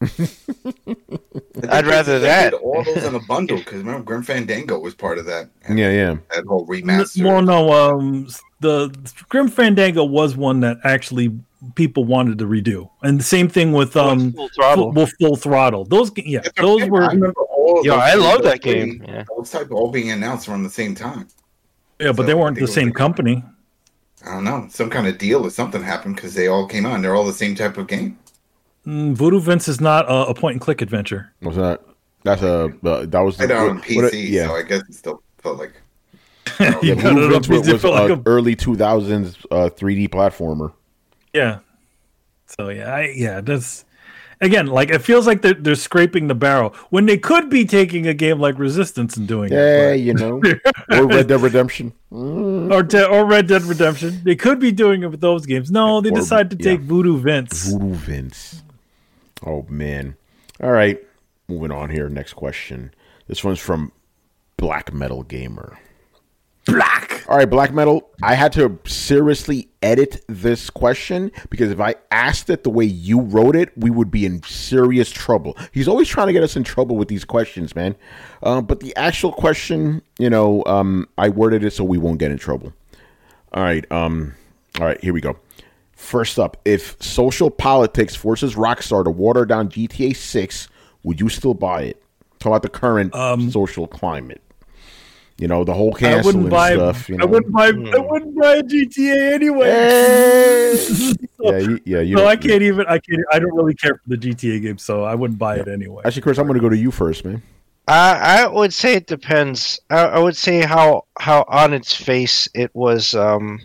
I'd rather They that. did all those in a bundle because remember Grim Fandango was part of that. Yeah, yeah. That whole remaster. Well, no, um, the Grim Fandango was one that actually people wanted to redo. And the same thing with um, Full Throttle. Full, full Throttle. Those, ga- yeah, That's those okay. were, I remember all of Yo, those I games love that all game. being- Yeah. Those type all being announced around the same time. yeah, but So, they I weren't think the it was same like- company. I don't know. Some kind of deal or something happened because they all came out and they're all the same type of game. Mm, Voodoo Vince is not a, a point and click adventure. Was that? That's a. Uh, that was I the. don't on what- P what- C, yeah. so I guess it still felt like. You Yeah, got Voodoo it on Vince was, P C was for like uh, a- early two thousands uh, three D platformer. Yeah. So yeah, I, yeah, that's again like it feels like they're they're scraping the barrel when they could be taking a game like Resistance and doing Yeah, it. you know. Or Red Dead Redemption. Mm. but- or De- or Red Dead Redemption. They could be doing it with those games. No, they Or- decided to yeah. take Voodoo Vince. Voodoo Vince. Oh man. All right. Moving on here. Next question. This one's from Black Metal Gamer. Black. All right, Black Metal. I had to seriously edit this question because if I asked it the way you wrote it, we would be in serious trouble. He's always trying to get us in trouble with these questions, man. Uh, but the actual question, you know, um, I worded it so we won't get in trouble. All right. Um, all right, here we go. First up, if social politics forces Rockstar to water down G T A six, would you still buy it? Talk about the current Um, social climate. You know, the whole I canceling wouldn't buy. stuff. You know? I wouldn't buy. Hmm. I wouldn't buy a G T A anyway. Hey! yeah, you, yeah. You No, don't- I can't even. I can't. I don't really care for the G T A game, so I wouldn't buy it anyway. Actually, Chris, I'm going to go to you first, man. I I would say it depends. I, I would say how how on its face it was. Um,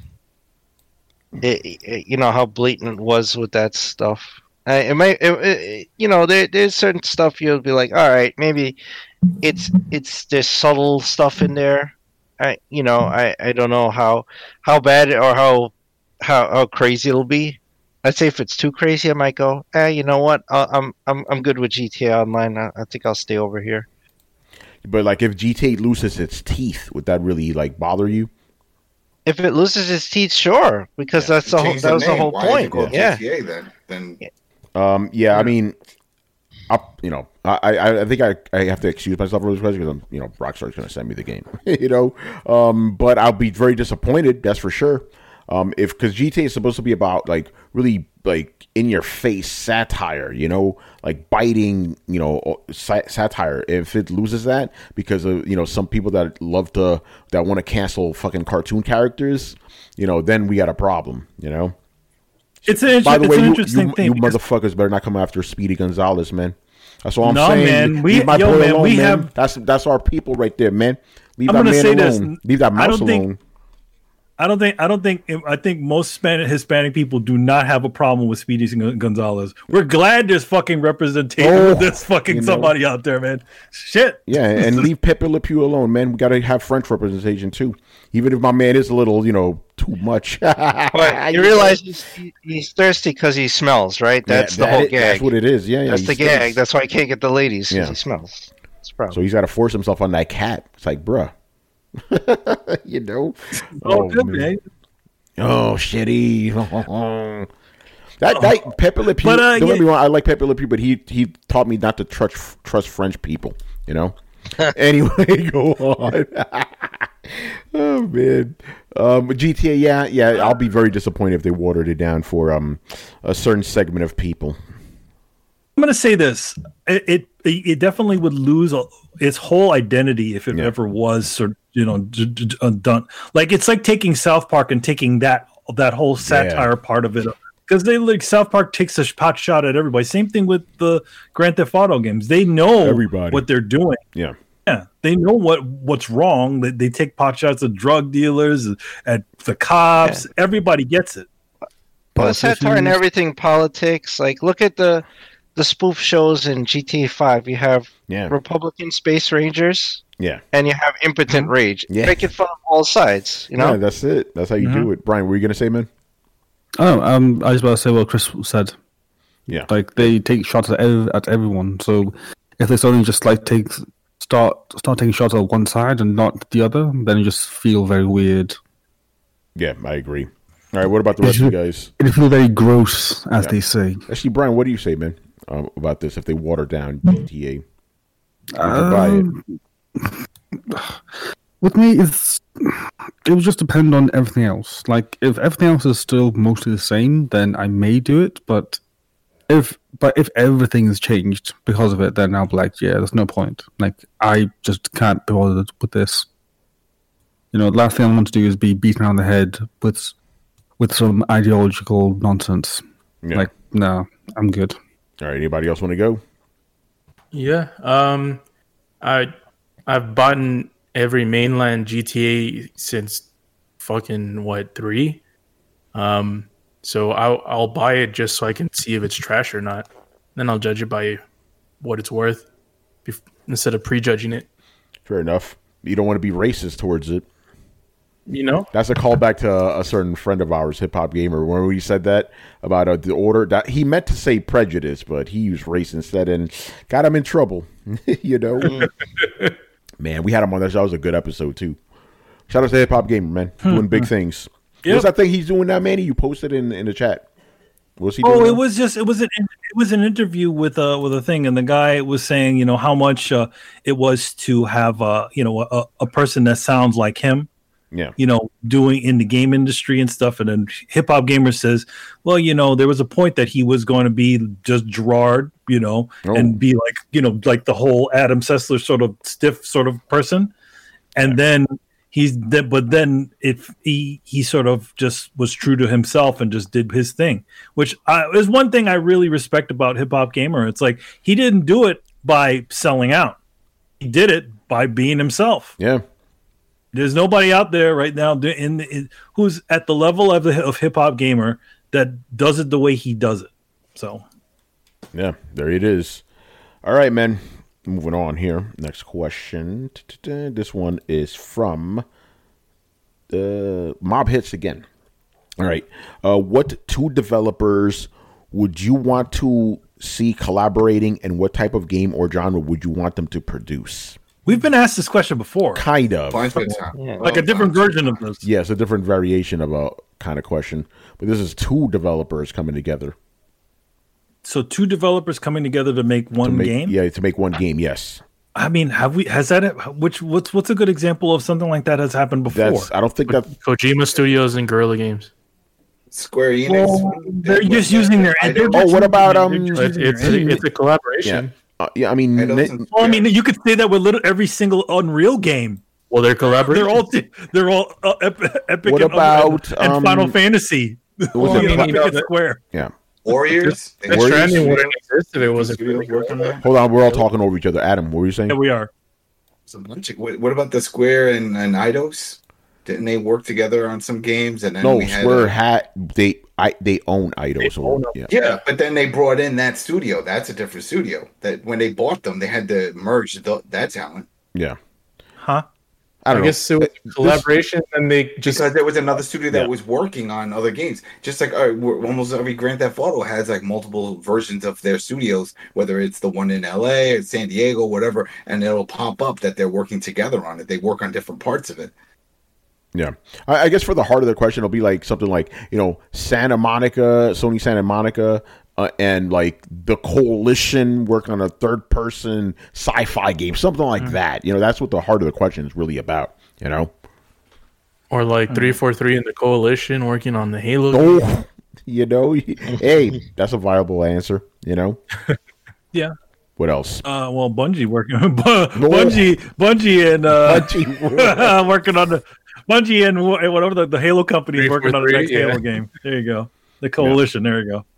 it, it- you know how blatant it was with that stuff. Uh, it might, it, it, you know, there there's certain stuff you'll be like, all right, maybe it's it's there's subtle stuff in there, I you know I, I don't know how how bad or how how how crazy it'll be. I'd say if it's too crazy, I might go. Eh, you know what? i I'm I'm I'm good with G T A Online. I, I think I'll stay over here. But like, if G T A loses its teeth, would that really like bother you? If it loses its teeth, sure, because Yeah. that's the whole Change that was the name. whole Why is it point. called Yeah. G T A then? Then Um, yeah, I mean, up, you know, I, I, I think I, I have to excuse myself for this question because I'm, you know, Rockstar's going to send me the game, you know. Um, but I'll be very disappointed. That's for sure. Um, if because G T A is supposed to be about like really like in your face satire, you know, like biting, you know, sat- satire. If it loses that because of you know some people that love to that want to cancel fucking cartoon characters, you know, then we got a problem, you know. It's an, By the it's way, an you, interesting you, thing. you because- motherfuckers better not come after Speedy Gonzalez, man. That's all I'm No, saying. man. We- Leave my yo, boy man, alone, we man. have- That's that's our people right there, man. Leave I'm that gonna man say this. alone. Leave that I mouse don't think- alone. I don't think I don't think I think most Spanish Hispanic people do not have a problem with Speedy Gonzalez. We're glad there's fucking representation. Oh, there's fucking you know. somebody out there, man. Shit. Yeah, and leave Pepe Le Pew alone, man. We got to have French representation too, even if my man is a little, you know, too much. But you realize he's, he- he's thirsty because he smells, right? That's Yeah, the whole that is- gag. That's what it is. Yeah, yeah. That's he the stinks. gag. That's why he can't get the ladies because Yeah. he smells. That's the problem. So he's got to force himself on that cat. It's like, bruh, you know. Oh, good, man. man. Oh, shitty. that that Pepe Le Pew. But, uh, don't yeah. get me wrong. I like Pepe Le Pew, but he he taught me not to trust trust French people. You know. Anyway, go on. Oh man, um, G T A. Yeah, yeah. I'll be very disappointed if they watered it down for um a certain segment of people. I'm gonna say this: it it, it definitely would lose a, its whole identity if it Yeah. ever was sort of, you know d- d- d- uh, done. Like it's like taking South Park and taking that that whole satire part of it, because they like South Park takes a pot shot at everybody. Same thing with the Grand Theft Auto games. They know Everybody. what they're doing. Yeah. Yeah, they know what what's wrong. They, they take pot shots at drug dealers, at the cops. Everybody gets it. Well, satire and Politicians. everything, politics. Like, look at the the spoof shows in G T A five. You have Yeah. Republican Space Rangers, Yeah. and you have Impotent Rage. Yeah. Making fun of all sides, you know? Yeah, that's it. That's how you do it. Brian, what were you gonna say, man? Oh, um, I was about to say what Chris said. Yeah. Like they take shots at ev- at everyone. So if they suddenly just like take start start taking shots at one side and not the other, then you just feel very weird. Yeah, I agree. All right, what about the rest of you guys? It feels very gross, as Yeah. they say. Actually, Brian, what do you say, man, um, about this? If they water down G T A, would you buy it? Um, With me, it's it would just depend on everything else. Like if everything else is still mostly the same, then I may do it. But if but if everything has changed because of it, then I'll be like, yeah, there's no point. Like I just can't be bothered with this. You know, the last thing I want to do is be beaten around the head with with some ideological nonsense. Yeah. Like, no, I'm good. All right, anybody else want to go? Yeah. Um, I I've bought every mainland G T A since fucking what three. Um, so I'll I'll buy it just so I can see if it's trash or not. Then I'll judge it by what it's worth, bef- instead of prejudging it. Fair enough. You don't want to be racist towards it. You know. That's a callback to a, a certain friend of ours, Hip Hop Gamer, when we said that about uh, the order. That he meant to say prejudice, but he used race instead and got him in trouble. You know, man, we had him on that show. That was a good episode too. Shout out to Hip Hop Gamer, man, doing big things. Yep. What's that thing he's doing now, Manny? You posted in in the chat. What's he doing? Oh, now? it was just it was an it was an interview with uh with a thing, and the guy was saying, you know, how much uh, it was to have uh you know a, a person that sounds like him, Yeah, you know, doing in the game industry and stuff. And then Hip Hop Gamer says, well, you know, there was a point that he was going to be just Gerard, you know, Oh. and be like, you know, like the whole Adam Sessler sort of stiff sort of person, and then. He's that, but then if he he sort of just was true to himself and just did his thing, which I, is one thing I really respect about Hip Hop Gamer. It's like he didn't do it by selling out; he did it by being himself. yeah. There's nobody out there right now do- in, in who's at the level of the of Hip Hop Gamer that does it the way he does it. So Yeah, there it is. All right, man. Moving on here. Next question. This one is from uh, Mob hits again. All right. Uh, what two developers would you want to see collaborating, and what type of game or genre would you want them to produce? We've been asked this question before. Kind of. Yeah. Like a different version of this. Yes, a different variation of a kind of question. But this is two developers coming together. So two developers coming together to make one to make, game? Yeah, to make one game, yes. I mean, have we has that which what's what's a good example of something like that has happened before? That's I don't think that Kojima Studios and Guerrilla Games. Square Enix. Well, they're just using their I they're don't- just Oh, what using- about, they're um, just It's using it's their a, engine. it's a collaboration. yeah. Uh, yeah, I mean, I don't na- think- Well, I mean, you could say that with little, every single Unreal game. Well, they're collaborating. They're all they're all uh, Epic, Epic What and, about, and, and um, Final Fantasy. was Well, it I mean, Pla- you know, Epic and that- Square. yeah. Warriors. Death Warriors? Stranding wouldn't exist if it wasn't for Studios the working on that. Hold on, we're all talking over each other. Adam, what were you saying? Yeah, we are. It's a bunch of- What, what about the Square and, and Eidos? Didn't they work together on some games? And then No, we had Square a- had they I they own Eidos. or, own them. yeah. Yeah, but then they brought in that studio. That's a different studio. That when they bought them, they had to merge the, that talent yeah. Huh? I I don't know. guess it was collaboration, and they just because there was another studio that Yeah. was working on other games. Just like uh, we're- almost every Grand Theft Auto has like multiple versions of their studios, whether it's the one in L A or San Diego, whatever, and it'll pop up that they're working together on it. They work on different parts of it. Yeah, I, I guess for the heart of the question, it'll be like something like you know Santa Monica, Sony Santa Monica, uh, and like the Coalition work on a third-person sci-fi game, something like that. You know, that's what the heart of the question is really about. You know, or like three forty-three and the Coalition working on the Halo. game. oh, you know, hey, that's a viable answer. You know, Yeah. what else? Uh, well, Bungie working, Bungie, Bungie, and uh, Bungie. working on the Bungie and wh- whatever the, the Halo company is three working on the forty-three, next yeah. Halo game. There you go. The Coalition. There you go.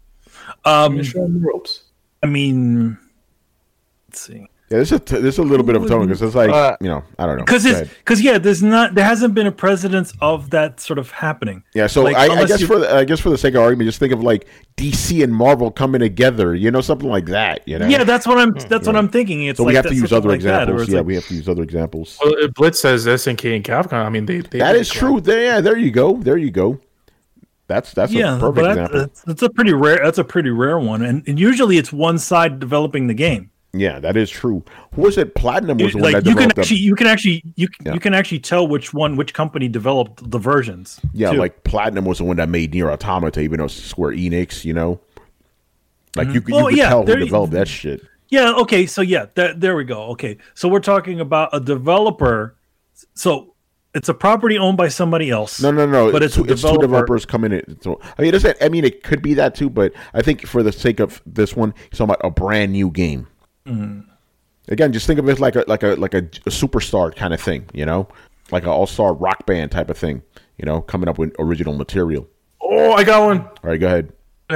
Um, Show 'em the ropes. I mean, let's see. Yeah, there's a t- there's a little bit of a tone because it's like Uh, you know I don't know Because Go it's ahead. because yeah, there's not there hasn't been a precedence of that sort of happening. Yeah, so Like, I, I unless guess you- for the, I guess for the sake of argument, just think of like D C and Marvel coming together, you know, something like that. You know, Yeah, that's what I'm. That's what I'm thinking. It's so like we have that- to use something other like that, or examples. it's Yeah, like- we have to use other examples. Well, if Blitz says S N K and Capcom. I mean, they, they That did is it. true. There, yeah, there you go. There you go. That's that's yeah, a perfect but that, example. that's, that's a pretty rare. That's a pretty rare one, and, and usually it's one side developing the game. Yeah, that is true. Who was it? Platinum was the one Like that you can developed. actually, the, you can actually, you Yeah. you can actually tell which one, which company developed the versions. yeah, too. like Platinum was the one that made Nier Automata, even though it's Square Enix. You know, like you could, you Well, could yeah, tell who there you- developed that shit. Yeah. Okay. So yeah, that, there we go. Okay. So we're talking about a developer. So it's a property owned by somebody else. No, no, no. But it's two, a it's two developer. developers coming in. So I mean, it doesn't, I mean, it could be that too, but I think for the sake of this one, he's talking about a brand new game. Mm-hmm. Again, just think of it like a like a like a, a superstar kind of thing, you know, like an all star rock band type of thing, you know, coming up with original material. Oh, I got one. All right, go ahead.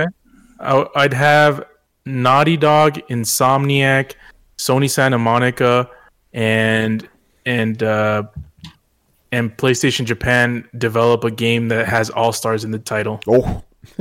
I- I'd have Naughty Dog, Insomniac, Sony Santa Monica, and and uh, and PlayStation Japan develop a game that has All Stars in the title. Oh,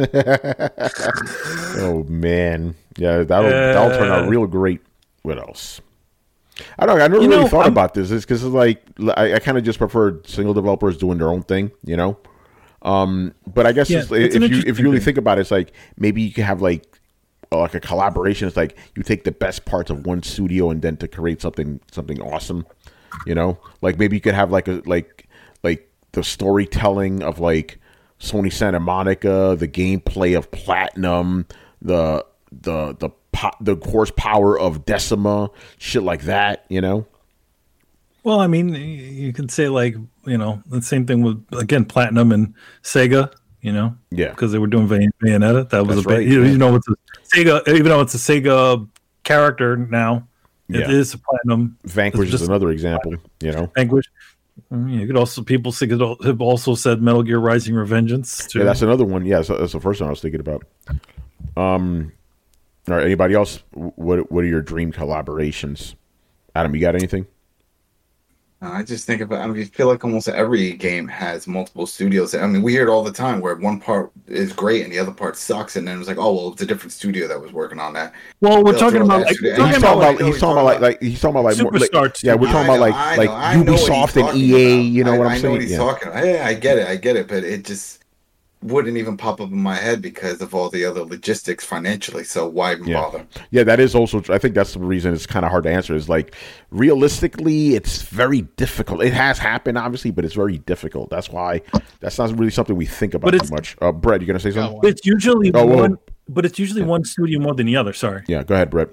oh man, yeah, that'll that'll turn out real great. What else? I don't. I never You really know, thought I'm- about this. It's because it's like I, I kind of just prefer single developers doing their own thing, you know. Um, but I guess Yeah, it's, it's if an you if interesting you really thing. think about it, it's like maybe you can have like uh, like a collaboration. It's like you take the best parts of one studio and then to create something something awesome, you know. Like maybe you could have like a like like the storytelling of like Sony Santa Monica, the gameplay of Platinum, the the the po- the horsepower of Decima, shit like that, you know. Well, I mean, you can say like, you know, the same thing with again Platinum and Sega, you know, Yeah. because they were doing Bay- Bayonetta. That was That's a big, right, you, yeah. you know, it's a Sega, even though it's a Sega character now, it Yeah. is a Platinum. Vanquish It's is just- another example, you know. Vanquish. Mm, You could also people say- could al- have also said Metal Gear Rising: Revengeance. Too. Yeah, that's another one. Yeah, that's, that's the first one I was thinking about. Um, all right. Anybody else? What What are your dream collaborations? Adam, you got anything? I just think about. I mean, I feel like almost every game has multiple studios. I mean, we hear it all the time where one part is great and the other part sucks, and then it's like, oh well, it's a different studio that was working on that. Well, we're They'll talking throw about that like, studio- we're He's talking talking about about, he's talking about like, like he's talking about like, more, like Superstar yeah, we're Studios. talking about like I know, like I know what he's Ubisoft and talking E A. about. You know I, what I'm I know saying? what he's Yeah. talking about. Yeah, I get it, I get it, but it just wouldn't even pop up in my head because of all the other logistics financially. So why even Yeah. bother? Yeah, that is also. I think that's the reason it's kind of hard to answer. Is like realistically, it's very difficult. It has happened, obviously, but it's very difficult. That's why that's not really something we think about But too it's- much. Uh, Brett, you gonna say something? Go on. it's usually Oh, whoa. one, but it's usually one studio more than the other. Sorry. Yeah, go ahead, Brett.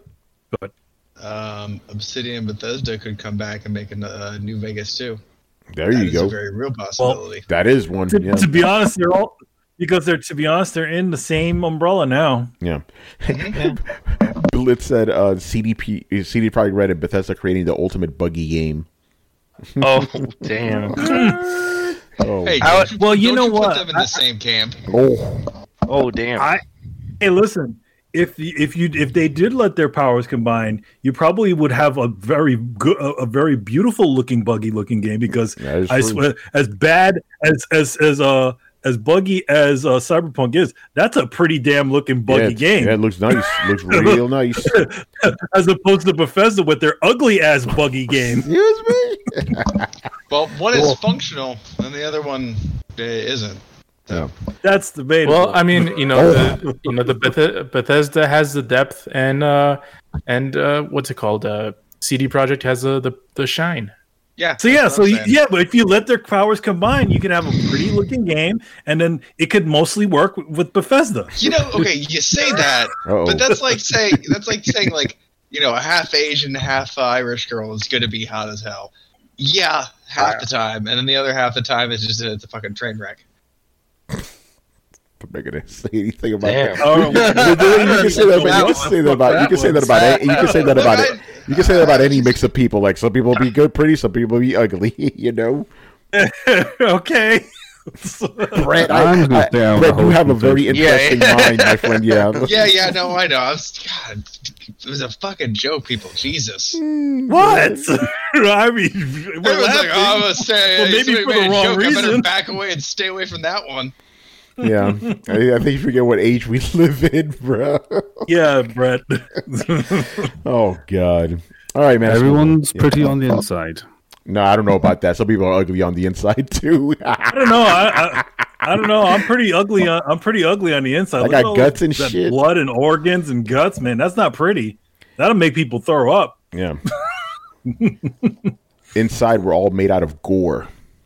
Um, Obsidian and Bethesda could come back and make a uh, New Vegas too. There That you is go. a very real possibility. That is one. To, Yeah, to be honest, they're all because they're to be honest, they're in the same umbrella now. yeah. Blitz said uh, C D P, C D Projekt Red and Bethesda creating the ultimate buggy game. Oh damn! Oh, Hey, I don't would- you- well, you don't know you put what? them in the same camp. oh. Oh damn! I hey, listen. If the- if you if they did let their powers combine, you probably would have a very good, a, a very beautiful looking buggy looking game because That is I true. swear, as bad as as as uh as buggy as uh, Cyberpunk is, that's a pretty damn looking buggy yeah, game. Yeah, it looks nice. Looks real nice. As opposed to Bethesda with their ugly ass buggy game. Excuse me. Well, one Cool. is functional and the other one uh, isn't. Yeah. That's debatable. Well, I mean, you know, the, you know, the Beth- Bethesda has the depth, and uh, and uh, what's it called? Uh, C D Projekt has the, the the shine. Yeah. So yeah, that's so what I'm y- saying. yeah, but if you let their powers combine, you can have a pretty looking game, and then it could mostly work w- with Bethesda. You know, okay, you say that, Uh-oh. but that's like saying that's like saying like you know a half Asian, half Irish girl is going to be hot as hell. Yeah, half the time, and then the other half the time it's just it's a fucking train wreck. I'm not gonna say anything about Damn. that. Oh, You can say that, but you can say that about you can say that about it. You can say that about it. You can say that about any mix of people. Like some people be good, pretty. Some people be ugly. You know. okay. Brett, I, I'm gonna I, stay out of Brett, the you whole have a very Yeah. interesting mind, my friend. Yeah. Yeah, yeah, no, I know. I was, God, it was a fucking joke, people. Jesus. What? I mean, we're Everyone's like, laughing. oh, I'm gonna say, Well, maybe somebody for the made a wrong joke. I better reason. back away and stay away from that one. Yeah. I, I think you forget what age we live in, bro. Yeah, Brett. Oh God. All right, man. Everyone's Yeah. pretty on the inside. No, I don't know about that. Some people are ugly on the inside too. I don't know. I, I, I don't know. I'm pretty ugly. On, I'm pretty ugly on the inside. I Look got at all guts and that shit. blood and organs and guts, man. That's not pretty. That'll make people throw up. Yeah. Inside, we're all made out of gore.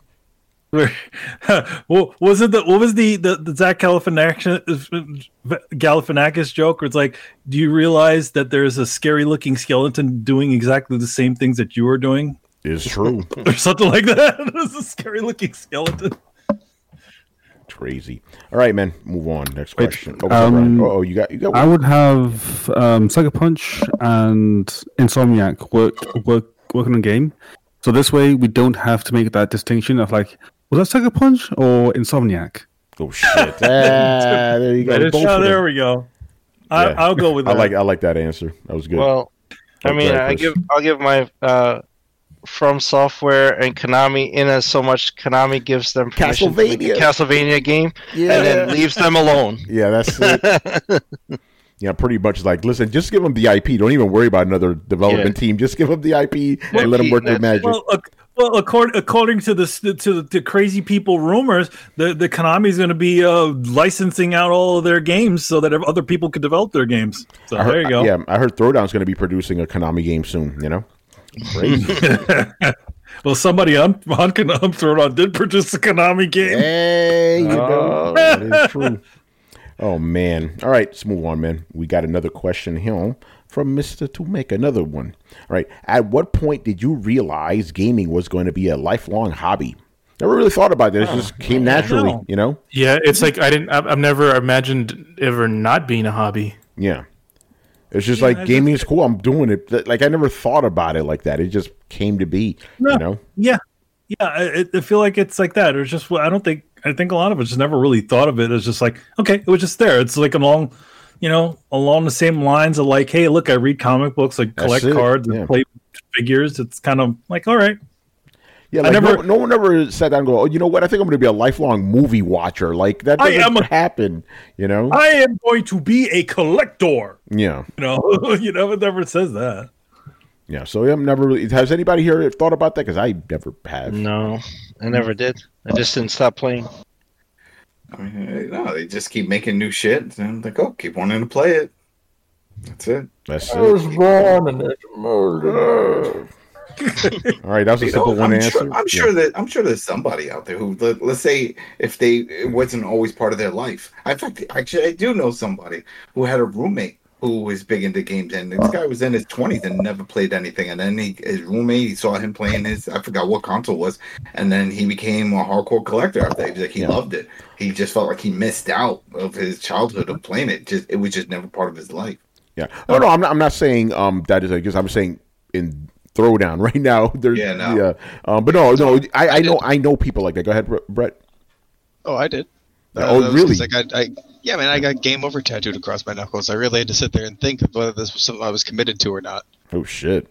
Well, wasn't the what was the the, the Zach Galifianakis Galifianakis joke? Where it's like, do you realize that there's a scary looking skeleton doing exactly the same things that you are doing, It's true. or something like that? There's a scary looking skeleton. Crazy. All right, man. Move on. Next Wait, question. Oh, what's up, um, Ryan? oh you got you got. I would have um, Sucker Punch and Insomniac work work working on a game. So this way we don't have to make that distinction of like, was that Sucker Punch or Insomniac? Oh shit! Ah, there you go. That is- Both Oh, of there them. we go. I, Yeah. I'll go with I that. like I like that answer. That was good. Well, I Oh, mean, go ahead, I Chris. give I'll give my uh, From Software and Konami in as so much Konami gives them permission to make a Castlevania. Castlevania game Yeah. and then leaves them alone. Yeah, that's it. Yeah, pretty much like, listen, just give them the I P. Don't even worry about another development team. Just give them the I P and let them work their magic. Well, ac- well, according according to the to the crazy people rumors, the the Konami is going to be uh, licensing out all of their games so that other people could develop their games. So I heard, there you go. Yeah, I heard Throwdown's going to be producing a Konami game soon. You know, crazy. Well, somebody on on Konami Throwdown did produce a Konami game. Hey, you know, Oh. that is true. Oh man! All right, let's move on, man. We got another question here from Mister To Make another one. All right, at what point did you realize gaming was going to be a lifelong hobby? Never really thought about that. It just came naturally, no. you know. Yeah, it's like I didn't. I've, I've never imagined ever not being a hobby. Yeah. It's just Yeah, like I gaming is cool. I'm doing it. Th- Like I never thought about it like that. It just came to be. No. You know. Yeah, yeah. I, I feel like it's like that. It's just I don't think I think a lot of us just never really thought of it as just like okay, it was just there. It's like along, you know, along the same lines of like, hey, look, I read comic books, like That's collect it, cards yeah. and play figures. It's kind of like all right. Yeah, I like never- no, no one ever sat down and go, oh, you know what? I think I'm going to be a lifelong movie watcher. Like that I doesn't am a- happen. You know? I am going to be a collector. Yeah, You know, you know, it never says that. yeah. So I'm never. Really, has anybody here thought about that? Because I never have. No, I never did. I just didn't stop playing. I mean, no, they just keep making new shit, and I'm like, oh, keep wanting to play it. That's it. That's I it. was born in this murder. All right, that was a You simple know, one I'm answer. Sure, I'm Yeah. sure that I'm sure there's somebody out there who, let, let's say, if they it wasn't always part of their life. In fact, actually, I do know somebody who had a roommate who was big into games, and this guy was in his twenties and never played anything. And then he, his roommate, he saw him playing his, I forgot what console it was, and then he became a hardcore collector after that. He was like, he Yeah. loved it. He just felt like he missed out of his childhood of playing it. Just it was just never part of his life. Yeah. No, no, I'm not. I'm not saying um that is because I'm saying in Throwdown right now. There's Yeah, no. yeah. Um, but no, no. I, I know. I know people like that. Go ahead, Brett. Oh, I did. Oh, that was really? 'cause I got, I, yeah, man, I got game over tattooed across my knuckles. I really had to sit there and think of whether this was something I was committed to or not. Oh shit.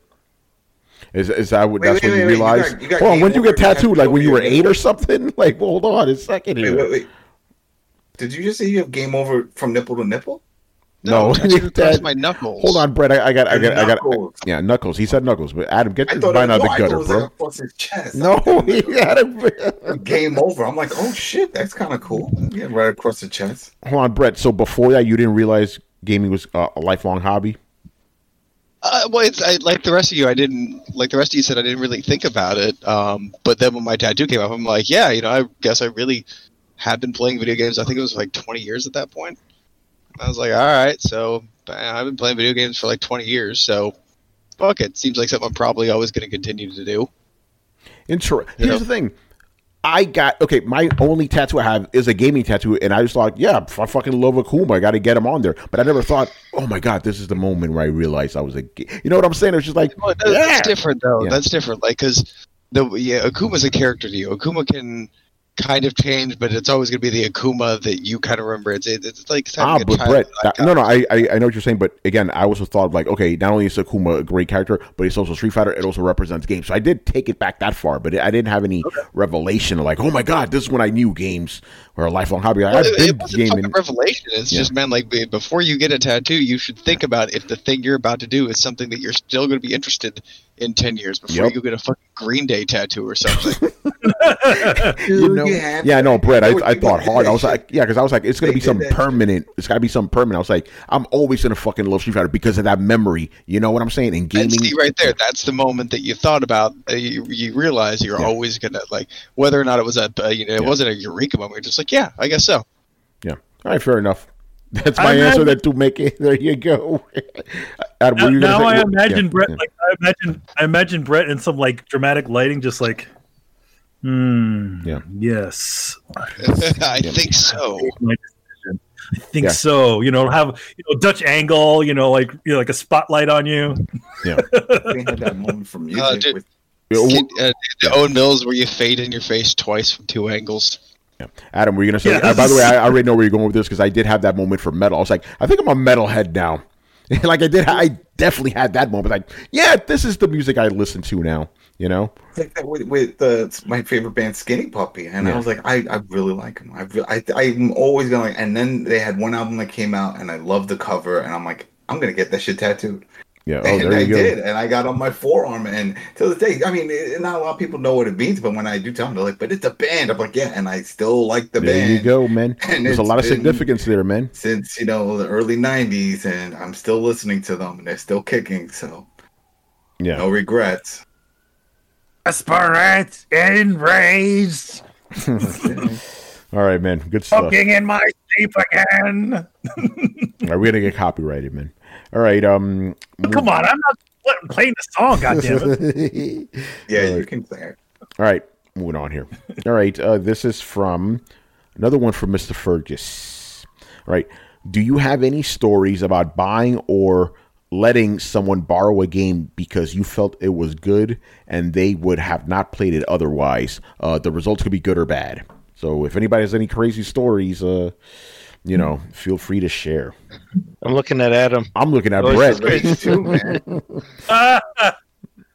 Is is that what? Wait, That's wait, when you wait, wait, you realize? got- you got hold on. game When did you get over tattooed? Like when you were tattooed eight over. or something? Like, well, hold on a second Wait, here. wait, wait. Did you just say you have game over from nipple to nipple? No, tattooed across that- my knuckles. Hold on, Brett. I, I got. I got. I got. Knuckles. Yeah, knuckles. He said knuckles, but Adam, get I your thought mind it, out no, of the I thought gutter, it was bro. like across his chest. No, he had a. Game over. I'm like, oh shit, that's kind of cool. Yeah, right across the chest. Hold on, Brett. So before that, you didn't realize gaming was uh, a lifelong hobby? Uh, well, it's I, like the rest of you. I didn't like the rest of you said I didn't really think about it. Um, but then when my tattoo came up, I'm like, yeah, you know, I guess I really had been playing video games. I think it was like twenty years at that point. I was like, all right, so I've been playing video games for like twenty years. So fuck it. Seems like something I'm probably always going to continue to do. Inter- You Here's know? the thing. I got okay. My only tattoo I have is a gaming tattoo, and I just thought, yeah, I fucking love Akuma. I got to get him on there. But I never thought, oh my god, this is the moment where I realized I was a. Ga-. You know what I'm saying? It was just like, Well, that's, yeah, that's different though. Yeah. That's different. Like because the yeah, Akuma's a character to you. Akuma can kind of change, but it's always going to be the Akuma that you kind of remember. It's it, it's like ah, having a but child Brett, icon. that, no, no, I, I I know what you're saying, but again, I also thought like, okay, not only is Akuma a great character, but he's also Street Fighter. It also represents games. So I did take it back that far, but I didn't have any revelation of like, oh my god, this is when I knew games were a lifelong hobby. Well, I've it, been it wasn't gaming. fucking revelation. It's Yeah. just, man, like be- before you get a tattoo, you should think about if the thing you're about to do is something that you're still going to be interested in ten years before Yep. you get a fucking Green Day tattoo or something. You know, Yeah. yeah, no, Brett. I, You I did thought hard. I was that like, yeah, because I was like, it's gonna They be did something that shit. permanent. It's gotta be something permanent. I was like, I'm always gonna fucking love Street Fighter because of that memory. You know what I'm saying? In And gaming, see, right there, that's the moment that you thought about. Uh, you, you realize you're Yeah. always gonna like whether or not it was a uh, you know it Yeah. wasn't a eureka moment. You're just like, yeah, I guess so. yeah. All right, fair enough. That's my I answer. imagine- That to make it. There you go. Adam, Now, were you gonna now say- I what- imagine yeah, Brett yeah. like I imagine I imagine Brett in some like dramatic lighting, just like, hmm, Yeah. yes, I think so. my decision. I think Yeah. so. You know, have you know Dutch angle. You know, like you know, like a spotlight on you. Yeah. They had that moment from music Uh, dude. with Yeah, Skid, uh, the Owen Mills where you fade in your face twice from two angles. yeah. Adam, were you gonna say? Yeah. uh, by the way, I, I already know where you're going with this because I did have that moment for metal. I was like, I think I'm a metalhead now. like I did. I definitely had that moment. Like, yeah, this is the music I listen to now. You know. like that with, with uh, my favorite band, Skinny Puppy, and Yeah. I was like, I, I really like them. I, re- I I'm always gonna like. And then they had one album that came out, and I loved the cover, and I'm like, I'm gonna get that shit tattooed. Yeah. Oh, And there I you go. did, and I got on my forearm, and to this day, I mean, it, not a lot of people know what it means, but when I do tell them, they're like, "But it's a band." I'm like, "Yeah," and I still like the There band. you go, man. And There's a it's lot of been- significance there, man. Since you know the early nineties, and I'm still listening to them, and they're still kicking, so Yeah. no regrets. Desperate, enraged, All right, man. Good stuff. fucking in my sleep again. All right, we're gonna get copyrighted, man. All right. Um. Come on, I'm not pl- playing the song. Goddamn it! Yeah, Right. you can say it. All right, moving on here. All right, uh, this is from another one from Mister Fergus. All right, do you have any stories about buying or letting someone borrow a game because you felt it was good and they would have not played it otherwise? Uh, the results could be good or bad. So if anybody has any crazy stories, uh, you know, feel free to share. I'm looking at Adam. I'm looking at Oh, Brett. it's Great too, man.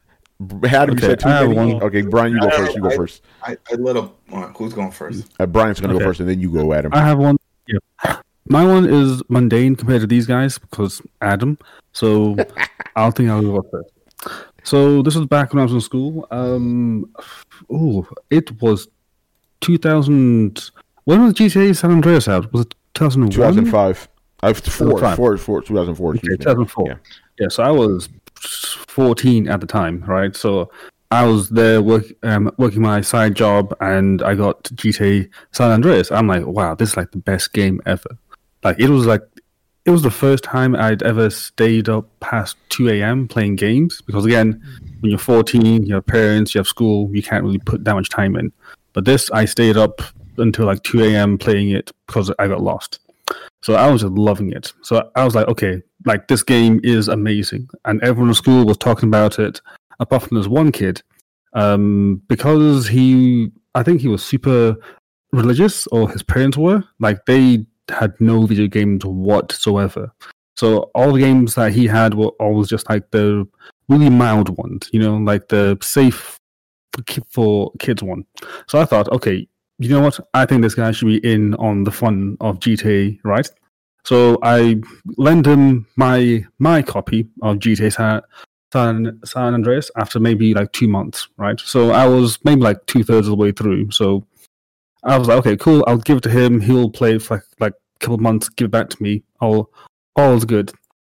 Adam, Okay, you said too I have many? one. Okay, Brian, you go I- first. You go I- first. I, I let up. Uh, who's going first? Uh, Brian's going to Okay. go first, and then you go, Adam. I have one. Yeah. My one is mundane compared to these guys because Adam. So I'll think I'll go first. So this was back when I was in school. Um, oh, it was two thousand. When was G T A San Andreas out? Was it two thousand one? two thousand five. I four, two thousand five. four, four, two thousand four. Okay, excuse me. two thousand four. Yeah. Yeah, so I was fourteen at the time, right? So I was there work, um, working my side job, and I got G T A San Andreas. I'm like, wow, this is like the best game ever. Like it was like it was the first time I'd ever stayed up past two a.m. playing games because again, when you're fourteen, you have parents, you have school, you can't really put that much time in. But this, I stayed up until like two a.m. playing it because I got lost. So I was just loving it. So I was like, okay, like this game is amazing, and everyone in school was talking about it. Apart from this one kid, um, because he, I think he was super religious, or his parents were. Like they had no video games whatsoever. So all the games that he had were always just like the really mild ones, you know, like the safe for, ki- for kids one. So I thought, okay, you know what? I think this guy should be in on the fun of G T A, right? So I lent him my my copy of G T A San, San, San Andreas after maybe like two months, right? So I was maybe like two thirds of the way through. So I was like, okay, cool. I'll give it to him. He'll play it for like, like a couple of months, give it back to me. All, all's good.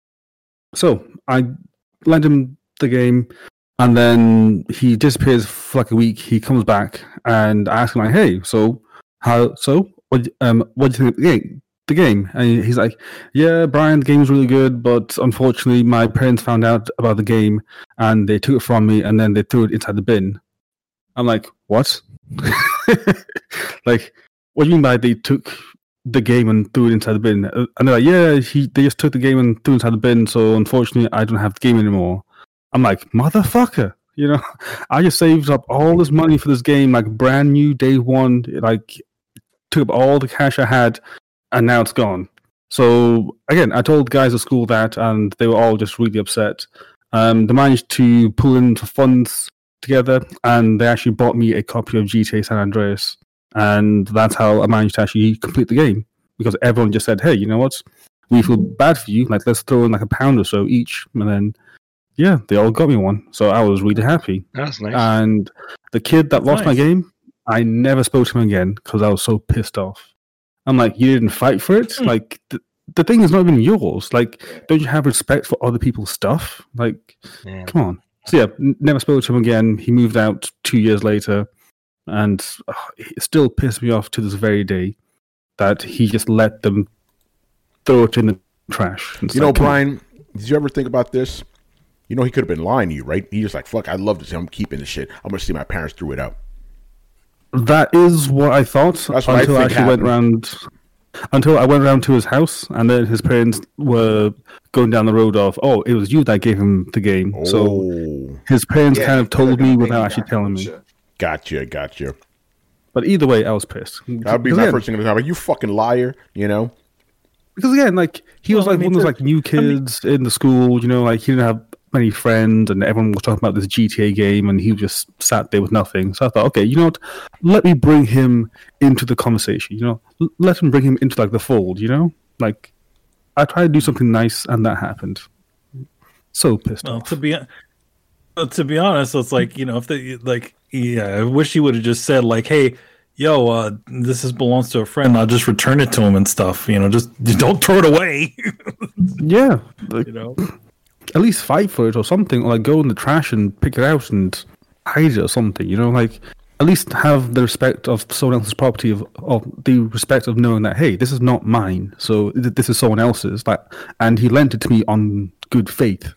So I lent him the game, and then he disappears for like a week. He comes back, and I ask him like, "Hey, so how? So what? Um, what do you think of the game? The game?" And he's like, "Yeah, Brian, the game's really good, but unfortunately, my parents found out about the game, and they took it from me, and then they threw it inside the bin." I'm like, "What? Like, what do you mean by they took the game and threw it inside the bin?" And they're like, "Yeah, he they just took the game and threw it inside the bin, so unfortunately, I don't have the game anymore." I'm like, motherfucker, you know, I just saved up all this money for this game, like brand new day one, like took up all the cash I had, and now it's gone. So again, I told the guys at school that, and they were all just really upset. Um, they managed to pull in the funds together, and they actually bought me a copy of G T A San Andreas, and that's how I managed to actually complete the game, because everyone just said, "Hey, you know what? We feel bad for you. Like, let's throw in like a pound or so each," and then. Yeah, they all got me one, so I was really happy. That's nice. And the kid that That's lost my nice. game, I never spoke to him again because I was so pissed off. I'm like, you didn't fight for it? Hmm. Like, the, the thing is not even yours. Like, don't you have respect for other people's stuff? Like, Yeah. come on. So yeah, n- never spoke to him again. He moved out two years later, and uh, it still pissed me off to this very day that he just let them throw it in the trash. It's You know, like, come on. Brian, did you ever think about this? You know, he could have been lying to you, right? He's just like, fuck, I love this. I'm keeping this shit. I'm going to see my parents threw it out. That is what I thought That's what I until I, think actually went happened. round. Until I went round to his house, and then his parents were going down the road of, "Oh, it was you that gave him the game." So Oh, his parents Yeah, kind of they're told gonna me pay without you actually back telling and me. shit. gotcha, gotcha. But either way, I was pissed. That'd be Because my again- first thing to say. Like, you fucking liar, you know? Because again, like he was Well, I like mean, one of those to- like new kids in the school, you know, like he didn't have many friends, and everyone was talking about this G T A game, and he just sat there with nothing. So I thought, okay, you know what? Let me bring him into the conversation. You know, L- let him bring him into like the fold. You know, like I tried to do something nice, and that happened. So pissed Well, off. to be well, to be honest, it's like, you know, if they like, yeah, I wish he would have just said like, "Hey, yo, uh, this is belongs to a friend. I'll just return it to him and stuff." You know, just don't throw it away. Yeah, like, You know, at least fight for it or something, or like go in the trash and pick it out and hide it or something. You know, like at least have the respect of someone else's property, of, of the respect of knowing that, hey, this is not mine, so th- this is someone else's. Like, and he lent it to me on good faith,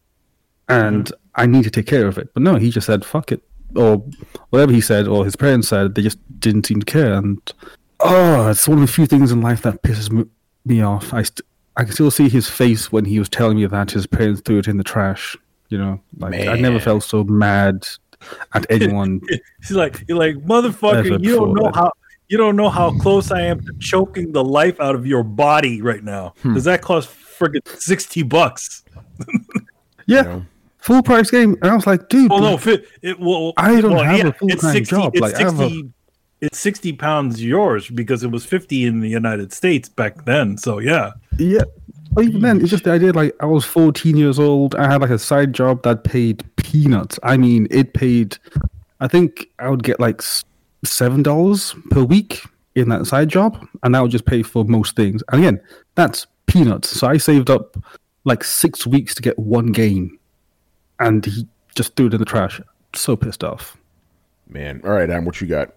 and I need to take care of it. But no, he just said fuck it, or whatever he said, or his parents said. They just didn't seem to care, and oh, it's one of the few things in life that pisses me, me off. I st- I can still see his face when he was telling me that his parents threw it in the trash. You know, like I never Man. felt so mad at anyone. he's like, "You're like, motherfucker, Ever you don't know before. how you don't know how close I am to choking the life out of your body right now. Hmm. Does that cost friggin' sixty bucks?" Yeah, You know? full price game, and I was like, dude, well, no, it, it, well, I don't well, have yeah, a full it's time sixty, job. It's Like, I have sixty. a, It's sixty pounds yours because it was fifty in the United States back then. So yeah, yeah. But even then, it's just the idea. Like, I was fourteen years old. I had like a side job that paid peanuts. I mean, it paid. I think I would get like seven dollars per week in that side job, and that would just pay for most things. And again, that's peanuts. So I saved up like six weeks to get one game, and he just threw it in the trash. So pissed off. Man, all right, Adam, what you got?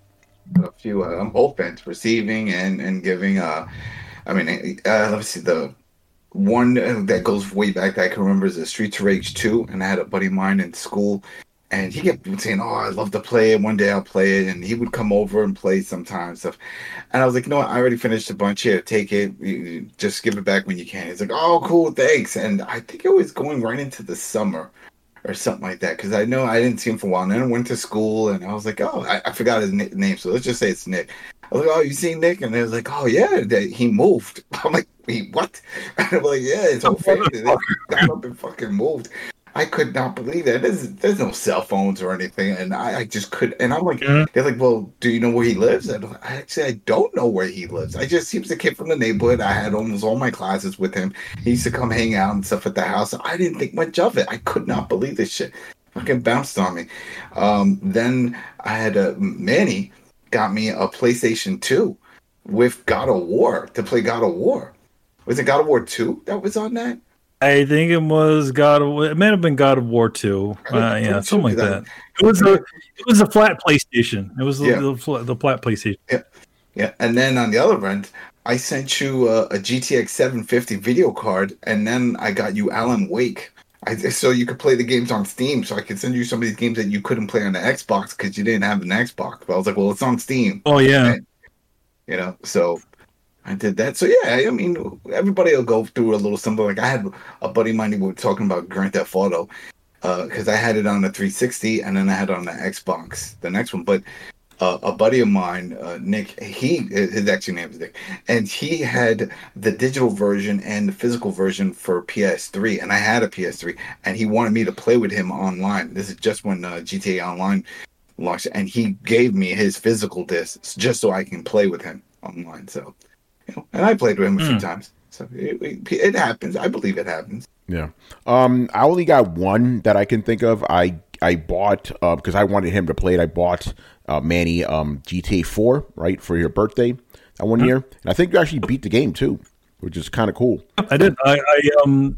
A few. Uh, I'm both ends, receiving and and giving. Uh, I mean, uh, let me see. The one that goes way back that I can remember is the Streets of Rage two, and I had a buddy of mine in school. And he kept saying, "Oh, I love to play it. One day I'll play it." And he would come over and play sometimes stuff. And I was like, "You know what? I already finished a bunch here. Take it. You, you just give it back when you can." He's like, "Oh, cool, thanks." And I think it was going right into the summer or something like that, because I know I didn't see him for a while. And then I went to school, and I was like, "Oh, I, I forgot his ni- name. So let's just say it's Nick." I was like, "Oh, you seen Nick?" And they was like, "Oh yeah, that he moved." I'm like, "Wait, what?" And I'm like, "Yeah, his whole family they got up and fucking moved." I could not believe that. There's, there's no cell phones or anything, and I, I just could. And I'm like, Yeah. they're like, "Well, do you know where he lives?" And I'm like, I actually, I don't know where he lives. I just he was a kid from the neighborhood. I had almost all my classes with him. He used to come hang out and stuff at the house. I didn't think much of it. I could not believe this shit. Fucking bounced on me. Um, then I had a Manny got me a PlayStation two with God of War to play God of War. Was it God of War two that was on that? I think it was God of. It may have been God of War two. Uh, yeah, something like that. It was a. It was a flat PlayStation. It was the, Yeah. the, flat, the flat PlayStation. Yeah, yeah. And then on the other end, I sent you a, a G T X seven fifty video card, and then I got you Alan Wake. I, so you could play the games on Steam. So I could send you some of these games that you couldn't play on the Xbox because you didn't have an Xbox. But I was like, well, it's on Steam. Oh yeah. And, you know, so I did that. So yeah, I mean, everybody will go through a little something. Like I had a buddy of mine who was talking about Grand Theft Auto because uh, I had it on the three sixty and then I had it on the Xbox, the next one. But uh, a buddy of mine, uh, Nick, he his actual name is Nick, and he had the digital version and the physical version for P S three, and I had a P S three, and he wanted me to play with him online. This is just when uh, G T A Online launched, and he gave me his physical discs just so I can play with him online. So. You know, and I played with him a few Mm. times, so it, it, it happens. I believe it happens. Yeah. Um, I only got one that I can think of. I I bought uh, because I wanted him to play it. I bought uh, Manny um, G T A four right for your birthday that one year, and I think you actually beat the game too, which is kind of cool. I did. I, I um.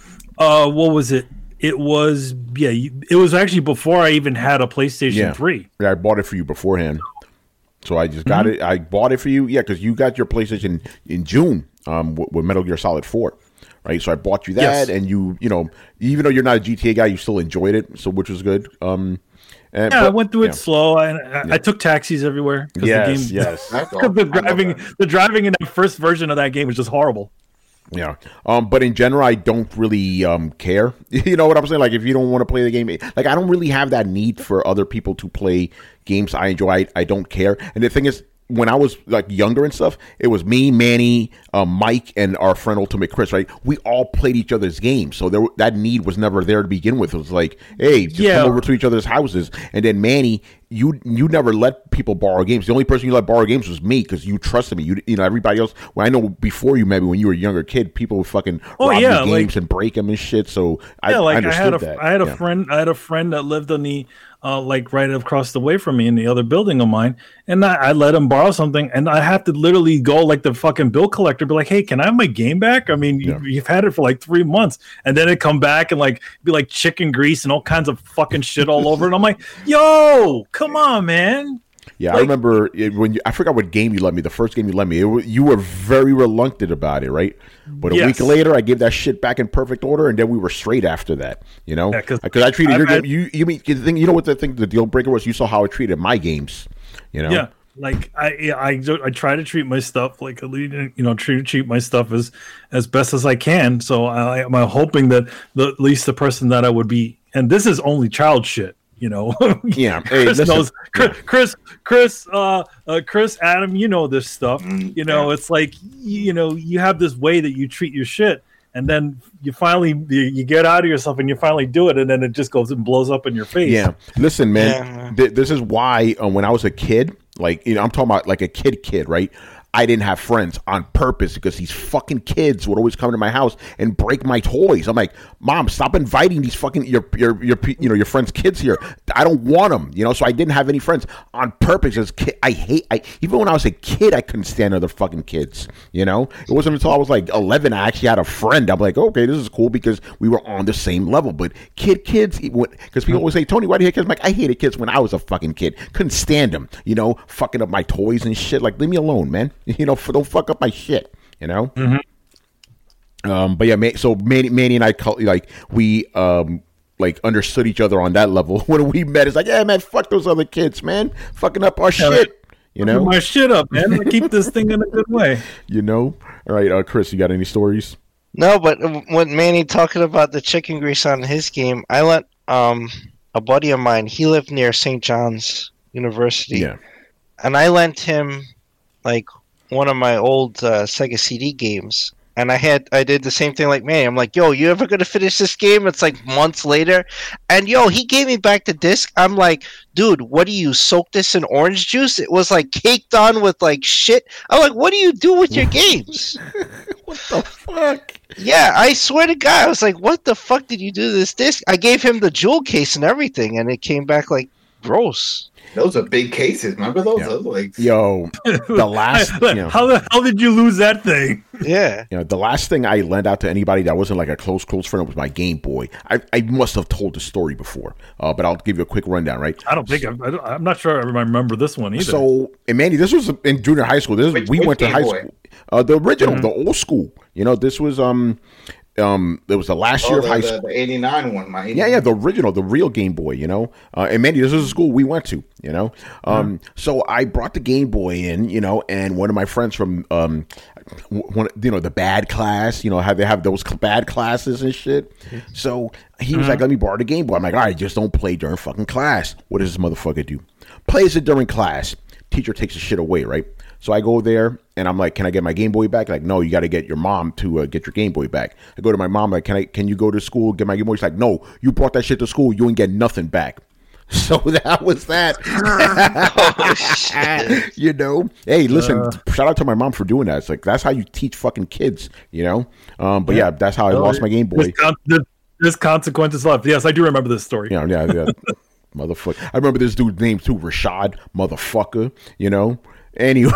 Uh, what was it? It was yeah. you- It was actually before I even had a PlayStation Yeah. three. Yeah, I bought it for you beforehand, so I just got it. I bought it for you, yeah, because you got your PlayStation in June um, with, with Metal Gear Solid four, right? So I bought you that, Yes. and you, you know, even though you're not a G T A guy, you still enjoyed it, so which was good. Um, and, Yeah, I but- went through it yeah. slow. I, I, I took taxis everywhere. 'cause Yes, the game, yes. That's all. Because the I love driving, that. the driving in that first version of that game was just horrible. Yeah. Um, but in general, I don't really um, care. You know what I'm saying? Like, if you don't want to play the game, like, I don't really have that need for other people to play games I enjoy. I, I don't care. And the thing is, when I was like younger and stuff, it was me, Manny, um, Mike, and our friend Ultimate Chris, right? We all played each other's games. So there, that need was never there to begin with. It was like, hey, just Yeah. come over to each other's houses. And then Manny, you you never let people borrow games. The only person you let borrow games was me because you trusted me. You you know, everybody else, well, I know before you, maybe when you were a younger kid, people would fucking Oh, rob yeah, your games like- and break them and shit. So I, Yeah, like I I, understood had a that. I had a Yeah. friend I had a friend that lived on the uh, like right across the way from me in the other building of mine, and I, I let him borrow something, and I have to literally go like the fucking bill collector, be like, "Hey, can I have my game back? I mean, you, Yeah. you've had it for like three months," and then it come back and like be like chicken grease and all kinds of fucking shit all over, and I'm like, "Yo, come on, man." Yeah, I Like- remember it when you, I forgot what game you let me. The first game you let me, it, wa- you were very reluctant about it, right? But a Yes. week later, I gave that shit back in perfect order, and then we were straight after that. You know, Yeah, 'cause because I treated your I've had- game. You, you mean the thing? You know what the thing? The deal breaker was. You saw how I treated my games. You know, Yeah, like I, I, I try to treat my stuff like you know, treat treat my stuff as as best as I can. So I, I'm hoping that the, at least the person that I would be, and this is only child shit, you know. Yeah. Hey, Chris listen, knows. Chris, Chris, Chris, uh, uh, Chris, Adam, you know this stuff. Mm, You know, yeah. it's like you know, you have this way that you treat your shit, and then you finally you, you get out of yourself and you finally do it, and then it just goes and blows up in your face. Yeah, listen, man. Yeah. Th- this is why uh, when I was a kid, like you know, I'm talking about like a kid, kid, right? I didn't have friends on purpose because these fucking kids would always come to my house and break my toys. I'm like, Mom, stop inviting these fucking your your your you know your friends' kids here. I don't want them, you know. So I didn't have any friends on purpose. As kid, I hate. I even when I was a kid, I couldn't stand other fucking kids. You know, it wasn't until I was like eleven I actually had a friend. I'm like, okay, this is cool because we were on the same level. But kid, kids, because people always say, Tony, why do you hate kids? I'm like, I hated kids when I was a fucking kid. Couldn't stand them. You know, fucking up my toys and shit. Like, leave me alone, man. You know, don't fuck up my shit, you know? Mm-hmm. Um, but yeah, so Manny, Manny and I, like, we, um, like, understood each other on that level. When we met, it's like, yeah, man, fuck those other kids, man. Fucking up our yeah, shit, you know? My shit up, man. I keep this thing in a good way. You know? All right, uh, Chris, you got any stories? No, but when Manny talking about the chicken grease on his game, I let, um, a buddy of mine, he lived near Saint John's University. Yeah. And I lent him, like, one of my old uh, Sega C D games, and I had I did the same thing like man. I'm like, yo, you ever gonna finish this game? It's like months later, and yo, he gave me back the disc. I'm like, dude, what do you soak this in orange juice? It was like caked on with like shit. I'm like, what do you do with your games? What the fuck? Yeah, I swear to God, I was like, what the fuck did you do to this disc? I gave him the jewel case and everything, and it came back like gross. Those are big cases. Remember those? Yeah. Those like yo, the last. You know, how the hell did you lose that thing? Yeah. You know, the last thing I lent out to anybody that wasn't like a close, close friend was my Game Boy. I, I must have told the story before, uh, but I'll give you a quick rundown, right? I don't think, so, I'm, I'm not sure I remember this one either. So, and Manny, this was in junior high school. This which, We which went to Game high Boy? school. Uh, the original, Mm-hmm. the old school. You know, this was, um, um, it was the last oh, year of the, high the, school. The eighty-nine one, my Yeah, yeah, the original, the real Game Boy, you know. Uh, and Mandy, this is the school we went to, you know. Um, mm-hmm. So I brought the Game Boy in, you know, and one of my friends from, um, one, you know, the bad class, you know, how they have those bad classes and shit. Mm-hmm. So he was mm-hmm. like, let me borrow the Game Boy. I'm like, all right, just don't play during fucking class. What does this motherfucker do? Plays it during class. Teacher takes the shit away, right? So I go there and I'm like, can I get my Game Boy back? Like, no, you got to get your mom to uh, get your Game Boy back. I go to my mom, like, can I? Can you go to school, get my Game Boy? She's like, no, you brought that shit to school. You ain't get nothing back. So that was that. Oh, you know, hey, listen, uh, shout out to my mom for doing that. It's like, that's how you teach fucking kids, you know? Um, but yeah, yeah that's how I lost my Game Boy. There's, con- there's consequences left. Yes, I do remember this story. Yeah, yeah, yeah. Motherfucker. I remember this dude's name too, Rashad, motherfucker, you know? Anyway,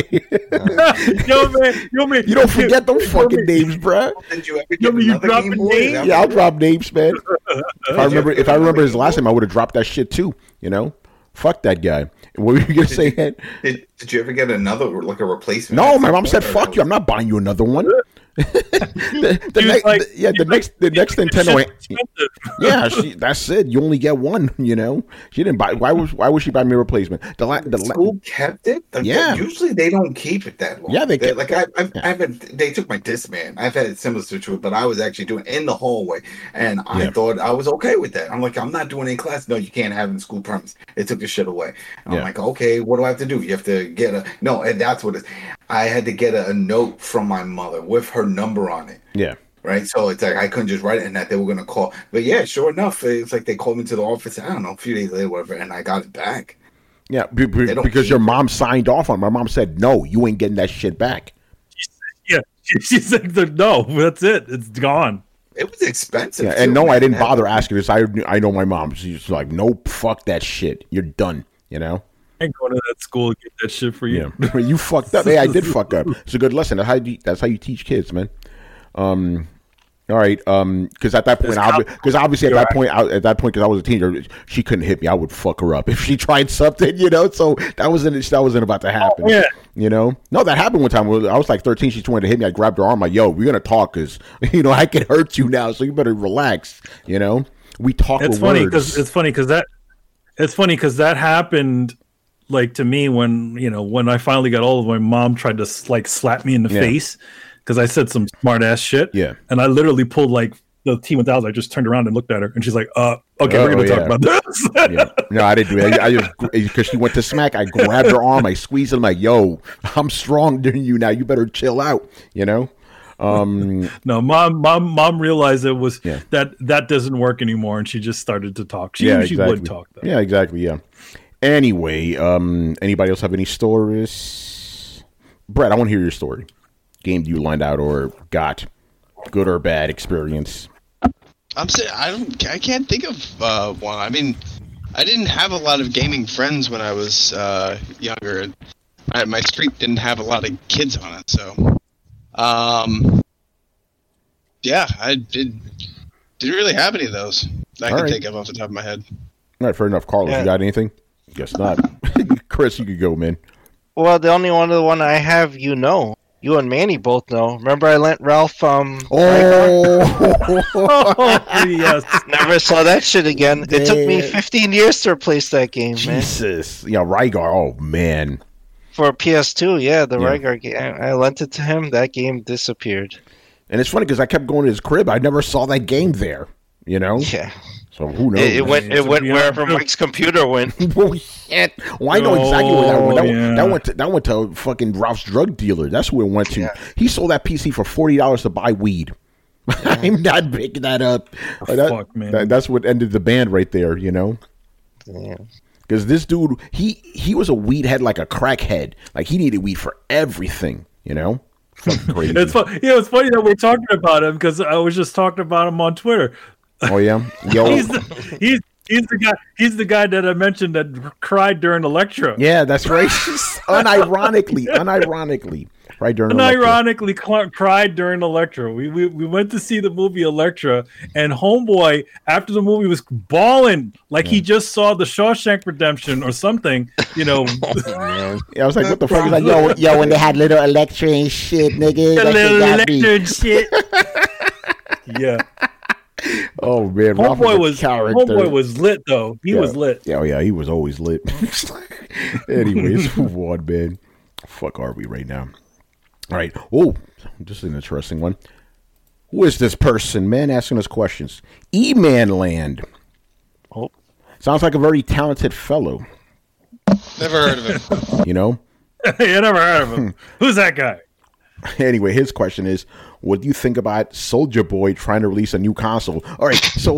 yo man, yo man, you don't forget those fucking names, bro. Did you ever get yo, man, you dropping names? Yeah, I'll drop names, man. If I remember, if I remember his last name, I would have dropped that shit too. You know, fuck that guy. What were you gonna say? Did, did, did you ever get another like a replation? No, my mom said, "Fuck you! I'm not buying you another one." the, the ne- like, the, yeah, the next the next Nintendo. Yeah, she, that's it. You only get one. You know, she didn't buy. Why was why would she buy me a replacement? The, la- the school kept it. Like, yeah, usually they don't keep it that long. Yeah, they they, kept, like I, I've, yeah. I've had, they took my Discman. I've had a similar situation, but I was actually doing it in the hallway, and I yeah. thought I was okay with that. I'm like, I'm not doing any class. No, you can't have it in school premise. They took the shit away. I'm yeah. like, okay, what do I have to do? You have to get a no, and that's what it is. I had to get a, a note from my mother with her number on it. Yeah. Right. So it's like I couldn't just write it and that they were going to call. But yeah, sure enough, it's like they called me to the office. I don't know, a few days later, whatever, and I got it back. Yeah, be, be, because your mom signed off on it. My mom said, no, you ain't getting that shit back. Yeah. She said, no, that's it. It's gone. It was expensive. Yeah, too, and no, man. I didn't bother asking this. I I know my mom. She's like, nope, fuck that shit. You're done, you know? I ain't going to that school to get that shit for you. Yeah. You fucked up. Hey, I did fuck up. It's a good lesson. That's how you, that's how you teach kids, man. Um, all right. Um, because at that point, because obviously at that point, I, at that point, because I was a teenager, she couldn't hit me. I would fuck her up if she tried something, you know. So that wasn't that wasn't about to happen. Oh, yeah. You know, no, that happened one time. I was like thirteen. She wanted to hit me. I grabbed her arm. Like, yo, we're gonna talk because you know I can hurt you now. So you better relax. You know, we talk. It's with funny words. because it's funny because that it's funny because that happened. Like to me, when you know, when I finally got old, my mom tried to like slap me in the yeah. face because I said some smart ass shit. Yeah, and I literally pulled like the T one thousand. I just turned around and looked at her, and she's like, "Uh, okay, oh, we're gonna yeah. talk about this." Yeah. No, I didn't do it. I, I just because she went to smack. I grabbed her arm. I squeezed her. I'm like, "Yo, I'm stronger than you now. You better chill out." You know. Um, no, mom, mom, mom realized it was Yeah. that that doesn't work anymore, and she just started to talk. She yeah, usually exactly. would talk though. Yeah, exactly. Yeah. Anyway, um, anybody else have any stories? Brett, I want to hear your story. Game you lined out or got, good or bad experience. I'm saying I don't. I can't think of uh, one. I mean, I didn't have a lot of gaming friends when I was uh, younger. I, my street didn't have a lot of kids on it, so um, yeah, I did. Didn't really have any of those that I All can right. think of off the top of my head. All right, fair enough. Carlos, Yeah. you got anything? Guess not. Chris, you could go, man. Well, the only one of the one I have, you know, you and Manny both know. Remember, I lent Ralph. Um, Oh, Oh, yes. never saw that shit again. It took me Man. fifteen years to replace that game, man. Jesus. Yeah, Rygar. Oh, man. For P S two, yeah, the Yeah. Rygar game. I I lent it to him. That game disappeared. And it's funny because I kept going to his crib. I never saw that game there, you know? Yeah, So who knows? it, it went. It To went be wherever honest- Mike's computer went. Oh, shit. Well, I know exactly where that went. That, Oh, went- yeah. that went to that went to fucking Ralph's drug dealer. That's who it went to. Yeah. He sold that P C for forty dollars to buy weed. I'm not picking that up. Oh, That- fuck, man. that- that's what ended the band right there. You know, Yeah. because this dude, he he was a weed head like a crackhead. Like he needed weed for everything. You know, fucking crazy. It's fun. Yeah, it's funny that we're talking about him because I was just talking about him on Twitter. Oh yeah, yo, He's the, he's he's the guy. He's the guy that I mentioned that cried during Electra. yeah, that's right. unironically, unironically, right during And the lecture. ironically cl- cried during Electra. We, we we went to see the movie Electra, and Homeboy after the movie was bawling like he just saw the Shawshank Redemption or something. You know, Yeah, I was like, what the fuck? He's like, yo, yo, when they had little Electra and shit, nigga. a that shit little got me. Electra and shit. Yeah, Oh man, Ralph Homeboy a was character. Homeboy was lit though. He Yeah. was lit. Yeah, oh yeah, he was always lit. Anyways, move on, man. Fuck are we right now? All right. Oh, just an interesting one. Who is this person, man, asking us questions? E-Man Land. Oh. Sounds like a very talented fellow, Never heard of him. you know? I never heard of him. Who's that guy? Anyway, his question is, what do you think about Soldier Boy trying to release a new console? All right, so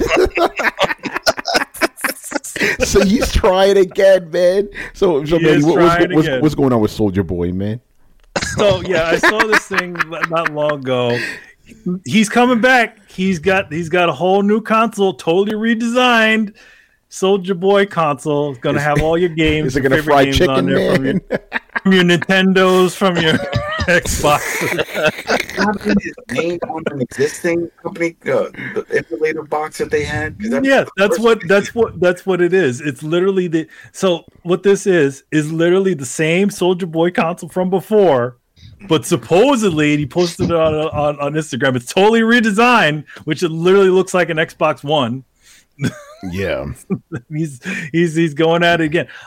so he's trying again, man. So, so He man, is what- what's, trying what's, again. what's going on with Soldier Boy, man? So yeah, I saw this thing not long ago. He's coming back. He's got he's got a whole new console, totally redesigned. Soldier Boy console. It's gonna have all your games. Is it your gonna favorite fry games chicken, on there from your, man? from your Nintendos, from your Xbox. Named on an existing company, uh, the emulator box that they had. 'Cause that- Yeah, that's what that's what that's what it is. It's literally the so what this is is literally the same Soldier Boy console from before, but supposedly and he posted it on, on on Instagram. It's totally redesigned, which it literally looks like an Xbox One. Yeah. He's he's he's going at it again.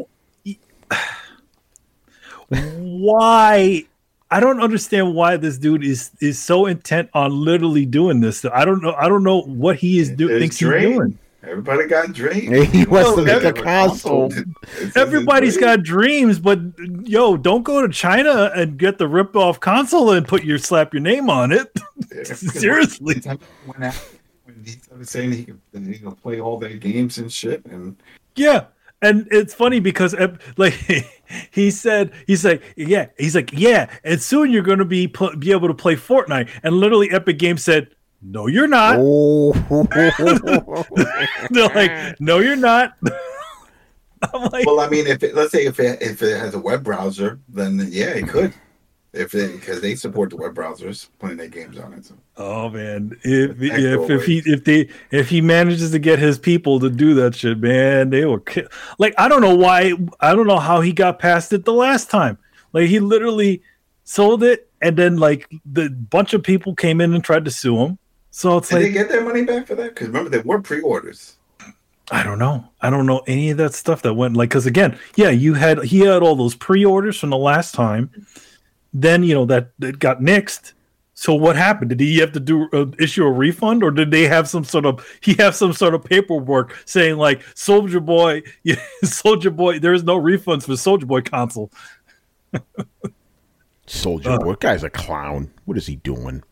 Why? I don't understand why this dude is is so intent on literally doing this. I don't know. I don't know what he is doing. There's Thinks he's Drake. doing. Everybody got Drake. He wants to Well, make a every- console. It's- Everybody's it's got dreams, but yo, don't go to China and get the rip off console and put your slap your name on it. Drake. Seriously. When out- when he started saying he could, that he could play all their games and shit, and Yeah. And it's funny because uh, like he said, he's like, yeah, he's like, yeah, and soon you're going to be pl- be able to play Fortnite. And literally, Epic Games said, no, you're not. Oh. They're like, no, you're not. I'm like, well, I mean, if it, let's say if it if it has a web browser, then yeah, it could. If it because they support the web browsers playing their games on it. So. oh man, if Echo if if he waves. if they if he manages to get his people to do that shit, man, they will kill. Like I don't know why, I don't know how he got past it the last time. Like he literally sold it, and then like the bunch of people came in and tried to sue him. So it's Did like they get their money back for that? Because remember, there were pre-orders. I don't know. I don't know any of that stuff that went like because again, yeah, you had he had all those pre-orders from the last time. Then you know that it got nixed. So what happened? Did he have to do uh, issue a refund, or did they have some sort of he have some sort of paperwork saying like Soldier Boy, yeah, Soldier Boy, there is no refunds for Soldier Boy console. Soldier Uh. Boy, guy's a clown. What is he doing?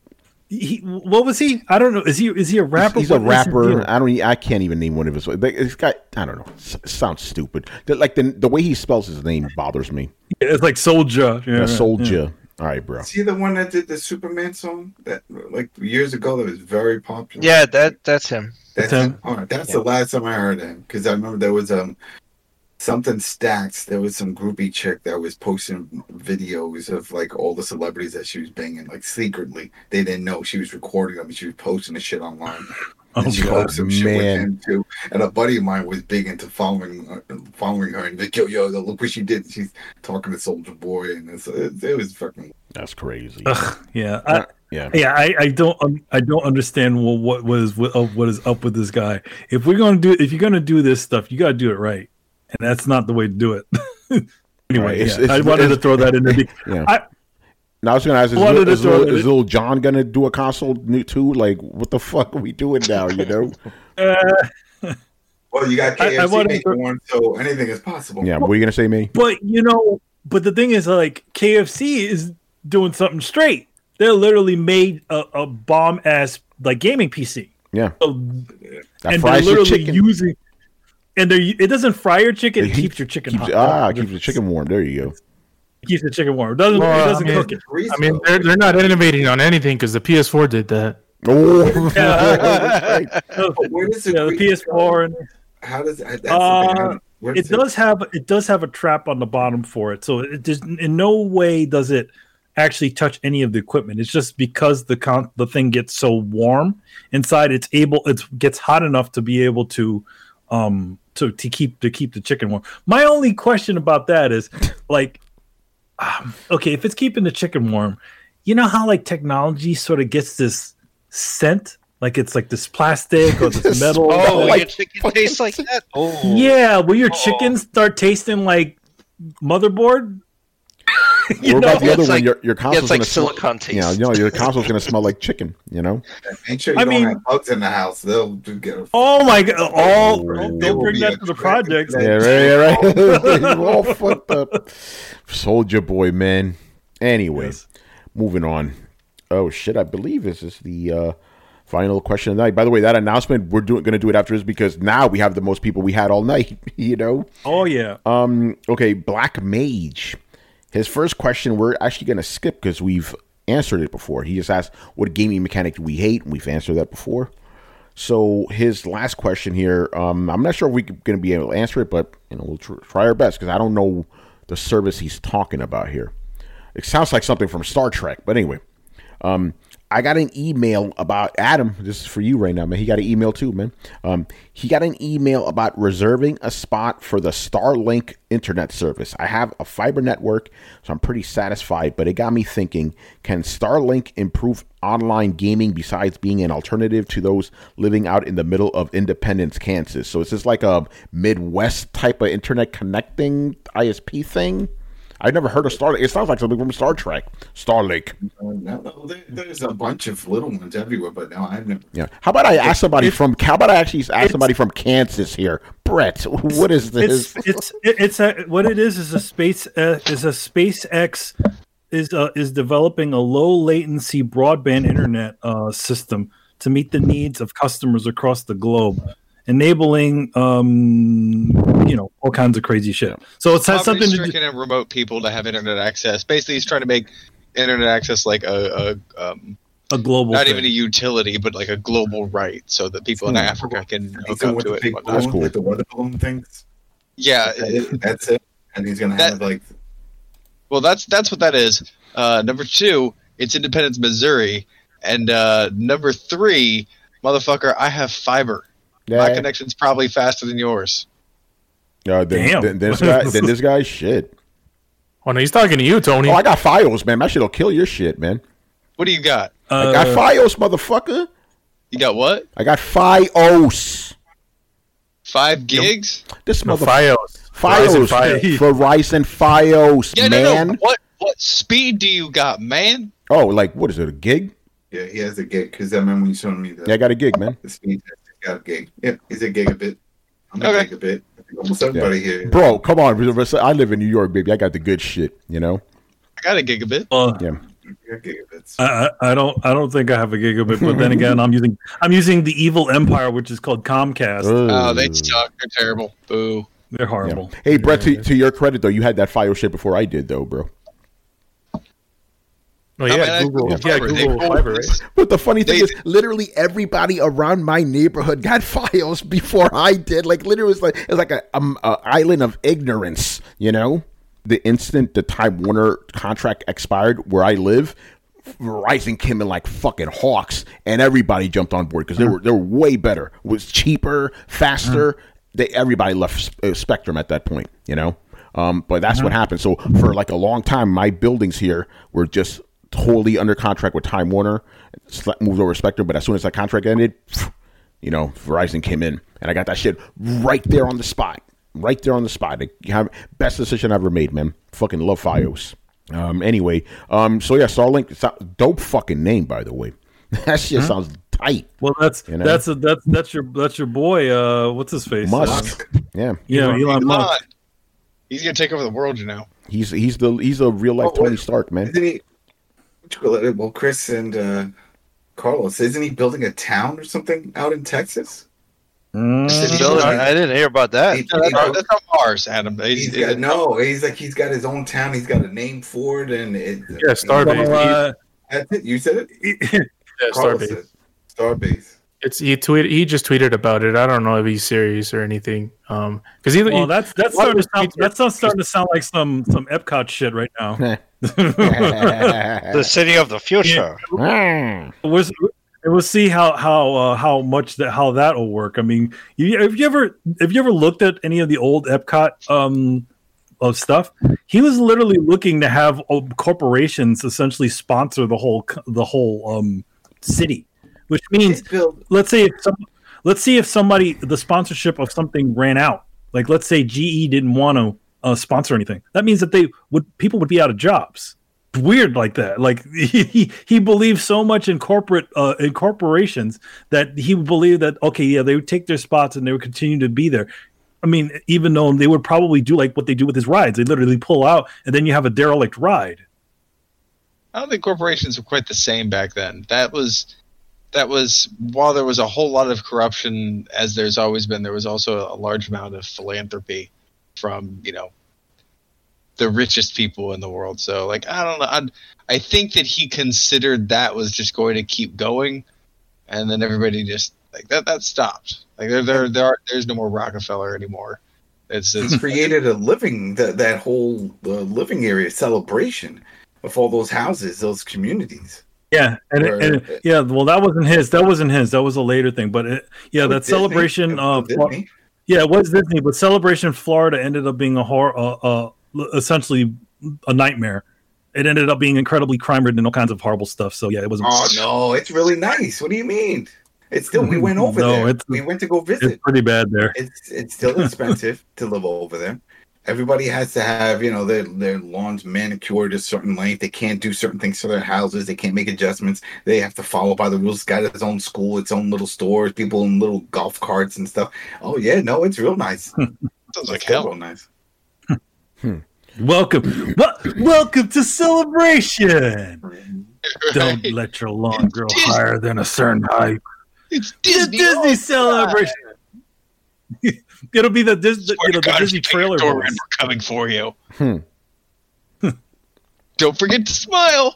He, what was he? I don't know. Is he is he a rapper? He's a What is his rapper. deal? I don't. e- I can't even name one of his. This guy. I don't know. It sounds stupid. The- Like the the way he spells his name bothers me. Yeah, it's like Soldier. Yeah, A right, soldier. All right, bro. Is he the one that did the Superman song that like years ago that was very popular? Yeah, that that's him. That's That's him. him. All right, that's the last time I heard him because I remember there was um something stacks. There was some groupie chick that was posting videos of like all the celebrities that she was banging like secretly. They didn't know she was recording them. And she was posting the shit online. Oh, And she God, posted some shit with man. him too. And a buddy of mine was big into following uh, following her and like, yo, yo, look what she did. She's talking to Soldier Boy, and it's, it, it was fucking. That's crazy. Ugh, yeah. I, Yeah. Yeah, I, I don't um, I don't understand what what was what, uh, what is up with this guy. If we're gonna do if you're gonna do this stuff, you gotta do it right, and that's not the way to do it. Anyway, Right, it's- yeah, it's- I wanted to it's- throw that in there. be- Yeah. I, Now I was gonna ask: Is, Wanted little, to is, throw little, it is in. little John gonna do a console new too? Like, what the fuck are we doing now? You know? uh, Well, you got I- K I F C wanted making to- one, so anything is possible. Yeah. What are you gonna say, me? but you know, but the thing is, like K F C is doing something straight. They literally made a, a bomb ass like gaming P C. Yeah. So, That and they're fries your literally chicken. using, and they it doesn't fry your chicken. It, It keeps your chicken Keeps, hot. ah, keeps the chicken warm. There you go. It keeps the chicken warm. It doesn't Well, it I doesn't mean- cook it. Grease, I mean, though. they're they're not innovating on anything because the P S four did that. Oh, Yeah. But where does the, Yeah, the grease P S four go? and How does that's the Uh, thing. How- where it does does have it does have a trap on the bottom for it, so it does in no way does it actually touch any of the equipment. It's just because the con- the thing gets so warm inside, it's able it gets hot enough to be able to um to to keep to keep the chicken warm. My only question about that is like, um, okay, if it's keeping the chicken warm, you know how like technology sort of gets this scent. Like it's like this plastic or this metal. Oh, like- your chicken tastes like that. Oh, Yeah, will your chickens start tasting like motherboard? You what about know, the other it's one? like- your your yeah, console's it's like gonna smell- silicon taste. Yeah, you know, your console's gonna smell like chicken. You know. Make sure you I don't mean- have bugs in the house. They'll do get a Oh my god! All Oh. don't bring that to the project. Yeah, right, right. You're all fucked up. Soldier Boy, man. Anyway, Yes. moving on. Oh shit! I believe this is the uh, final question of the night. By the way, that announcement we're doing going to do it after this because now we have the most people we had all night. You know. Oh yeah. Um. Okay, Black Mage. His first question we're actually going to skip because we've answered it before. He just asked, "What gaming mechanic do we hate?" And we've answered that before. So his last question here, um, I'm not sure if we're going to be able to answer it, but you know we'll tr- try our best because I don't know the service he's talking about here. It sounds like something from Star Trek, but anyway. Um, I got an email about Adam. This is for you right now, man. He got an email too, man. Um, he got an email about reserving a spot for the Starlink internet service. I have a fiber network, so I'm pretty satisfied, but it got me thinking, can Starlink improve online gaming besides being an alternative to those living out in the middle of Independence, Kansas? So is this like a Midwest type of internet connecting I S P thing? I've never heard of Starlink. It sounds like something from Star Trek. Starlink. Uh, no, no, there, there's a bunch of little ones everywhere, but no, I've never. Yeah. How about I ask somebody it's- from? How about I actually ask it's- somebody from Kansas here, Brett? What is this? It's it's it's a what it is is a space uh, is a SpaceX is uh, is developing a low latency broadband internet uh, system to meet the needs of customers across the globe, enabling um you know all kinds of crazy shit. So it has something to do. Poverty-stricken and remote people to have internet access. Basically, he's trying to make internet access like a, a um, A global, not thing. even a utility, but like a global right, so that people in Hmm. Africa can hook So up with to the it. big and balloon, whatnot. cool. with the weather balloon things. Yeah, That is- that's it. And he's gonna That- have like well, that's that's what that is. Uh, number two, it's Independence, Missouri, and uh, number three, motherfucker, I have fiber. My Yeah. connection's probably faster than yours. Uh, then, Damn. then this guy, then this guy, shit. Oh no, he's talking to you, Tony. Oh, I got Fios, man. That shit'll kill your shit, man. What do you got? I got Uh, Fios, motherfucker. You got what? I got Fios. Five gigs? This no, motherfucker. Fios. Fios. Verizon Verizon Fios, Yeah, man. no, no. What what speed do you got, man? Oh, like what is it? A gig? yeah, he has a gig because I remember when you showed me the Yeah, I got a gig, man. the speed test. He's got a gig. Yeah, he's a gigabit. I'm a Okay. gigabit. I think almost everybody here. Bro, come on. I live in New York, baby. I got the good shit, you know? I got a gigabit. Uh, Yeah. Gigabits. I, I I don't I don't think I have a gigabit, but then again, I'm using I'm using the evil empire, which is called Comcast. Oh, they suck. They're terrible. Boo. They're horrible. Yeah. Hey, Brett, to, to your credit though, you had that file shit before I did, though, bro. Oh yeah, man, I- Google. yeah, Yeah, Fiber. Google They- Fiber. Right? But the funny thing They- is, literally everybody around my neighborhood got files before I did. Like, literally, it was like it was like a, um, a island of ignorance. You know, the instant the Time Warner contract expired where I live, Verizon came in like fucking hawks, and everybody jumped on board because they were they were way better. It was cheaper, faster. They everybody left uh, Spectrum at that point. You know, um, but that's what happened. So for like a long time, my buildings here were just totally under contract with Time Warner, moved over Spectrum, but as soon as that contract ended, you know, Verizon came in, and I got that shit right there on the spot, right there on the spot. Like, you have, best decision I ever made, man. Fucking love Fios. Um, anyway, um, so yeah, Starlink, it's a dope fucking name, by the way. That shit sounds tight. Well, that's You know? that's a, that's that's your that's your boy. Uh, what's his face? Musk. Uh, Yeah, yeah, Elon, Elon. Musk. He's gonna take over the world, you know. he's he's the he's a real life Oh, Tony wait. Stark, man. Isn't he? What you call it? Well, Chris and uh, Carlos, isn't he building a town or something out in Texas? City building? I didn't hear about that. He- No, he- that's, that's not Mars, Adam. He's, He's got, no, he's like he's got his own town. He's got a name for it, and it, Yeah, Starbase. So, uh, That's it. You said it. Yeah, Carlos Starbase. said Starbase. It's he tweeted. He just tweeted about it. I don't know if he's serious or anything. Um, because he, well, he that's that's a lot starting of to sound tweets that's not starting to sound like some some Epcot shit right now. The city of the future. We'll, we'll see how how uh, how much that how that'll work. I mean, you, have you ever have you ever looked at any of the old Epcot um, of stuff? He was literally looking to have uh, corporations essentially sponsor the whole c- the whole um, city, which means They build- let's say if some, let's see if somebody the sponsorship of something ran out. Like let's say G E didn't want to uh, sponsor anything. That means that they would people would be out of jobs. Weird like that. Like he he believed so much in corporate uh, in corporations that he believed that okay, yeah, they would take their spots and they would continue to be there. I mean, even though they would probably do like what they do with his rides, they literally pull out and then you have a derelict ride. I don't think corporations were quite the same back then. That was that was while there was a whole lot of corruption, as there's always been, there was also a large amount of philanthropy from, you know, the richest people in the world. So like I don't know. I'd, I think that he considered that was just going to keep going, and then everybody just like that that stopped. Like there there there are, there's no more Rockefeller anymore. It's it's created a living that that whole uh, living area celebration of all those houses, those communities. Yeah, and, Where- and yeah, well, that wasn't his. That wasn't his. That was a later thing. But it, yeah, With that Disney. celebration. With Uh, Flo- Disney. yeah, it was Disney, but Celebration Florida ended up being a horror, uh, uh, essentially a nightmare. It ended up being incredibly crime ridden and all kinds of horrible stuff. So yeah, it was. Oh no, it's really nice. What do you mean? It's still we went over No, there. it's- We went to go It's visit. pretty bad there. It's it's still expensive to live over there. Everybody has to have, you know, their their lawns manicured a certain length. They can't do certain things to their houses. They can't make adjustments. They have to follow by the rules. It's got its own school, its own little stores, people in little golf carts and stuff. Oh yeah, no, it's real nice. sounds like It's still hell. real nice. Welcome, well, welcome to Celebration. Don't Right. let your lawn grow higher than a certain height. It's The Disney, Disney all the Celebration. It'll be the Disney, Swear you know, to the God, Disney if you pay your trailer. door voice. rent, we're coming for you. Hmm. Don't forget to smile.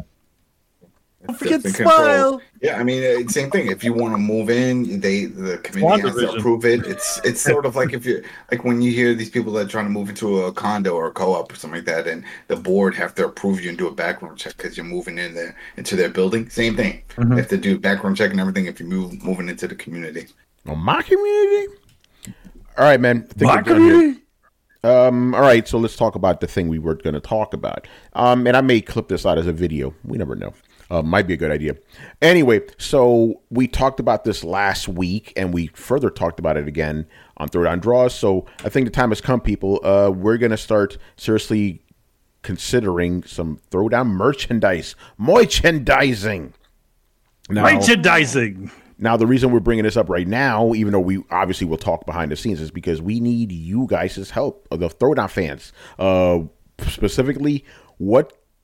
Don't forget to smile. Yeah, I mean, it's same thing. If you want to move in, they the committee has to WandaVision. approve it. It's it's sort of like if you like when you hear these people that are trying to move into a condo or a co-op or something like that, and the board have to approve you and do a background check because you're moving in there into their building. Same thing. Mhm. They have to do background check and everything if you move moving into the community. Oh, my community. All right, man. I think My we're done here. community? Um, all right, so let's talk about the thing we were going to talk about. Um, and I may clip this out as a video. We never know. Uh, might be a good idea. Anyway, so we talked about this last week, and we further talked about it again on Throwdown Draws. So I think the time has come, people. Uh, we're going to start seriously considering some Throwdown merchandise. Merchandising. Now, Merchandising. now, the reason we're bringing this up right now, even though we obviously will talk behind the scenes, is because we need you guys' help, the Throwdown fans. Uh, specifically, what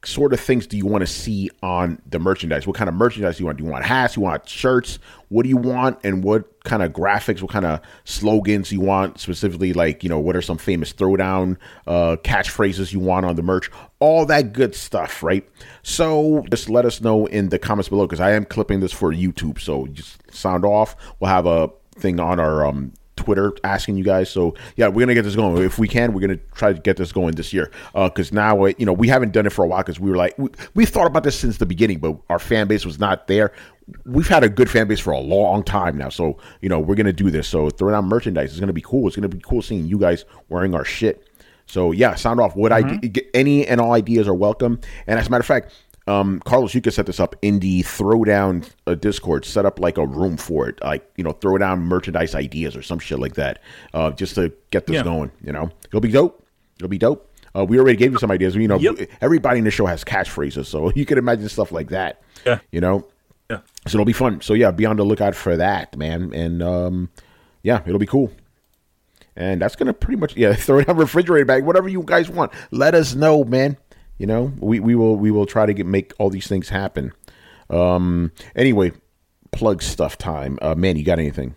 sort of things do you want to see on the merchandise? What kind of merchandise do you want? Do you want hats? You want shirts? What do you want? And what kind of graphics, what kind of slogans you want specifically? Like, you know, what are some famous throwdown uh, catchphrases you want on the merch? All that good stuff, right? So just let us know in the comments below, because I am clipping this for YouTube. So just sound off. We'll have a thing on our um, Twitter asking you guys. So yeah, we're gonna get this going. If we can, we're gonna try to get this going this year, because uh, now, you know, we haven't done it for a while, because we were like, we, we thought about this since the beginning, but our fan base was not there. We've had a good fan base for a long time now, so you know, we're gonna do this. So throwing out merchandise is gonna be cool. It's gonna be cool seeing you guys wearing our shit. So yeah, sound off. What mm-hmm. I any and all ideas are welcome. And as a matter of fact, Um, Carlos, you can set this up in the Throwdown uh, Discord. Set up like a room for it, like, you know, Throwdown merchandise ideas or some shit like that, uh, just to get this yeah. going. You know, it'll be dope. It'll be dope. Uh, we already gave you some ideas. You know, yep. everybody in the show has catchphrases, so you can imagine stuff like that. Yeah, you know, yeah. So it'll be fun. So yeah, be on the lookout for that, man. And um, yeah, it'll be cool. And that's gonna pretty much yeah, throw it on a refrigerator bag, whatever you guys want. Let us know, man. You know, we, we will we will try to get, make all these things happen. Um, anyway, plug stuff time. Uh, man, you got anything?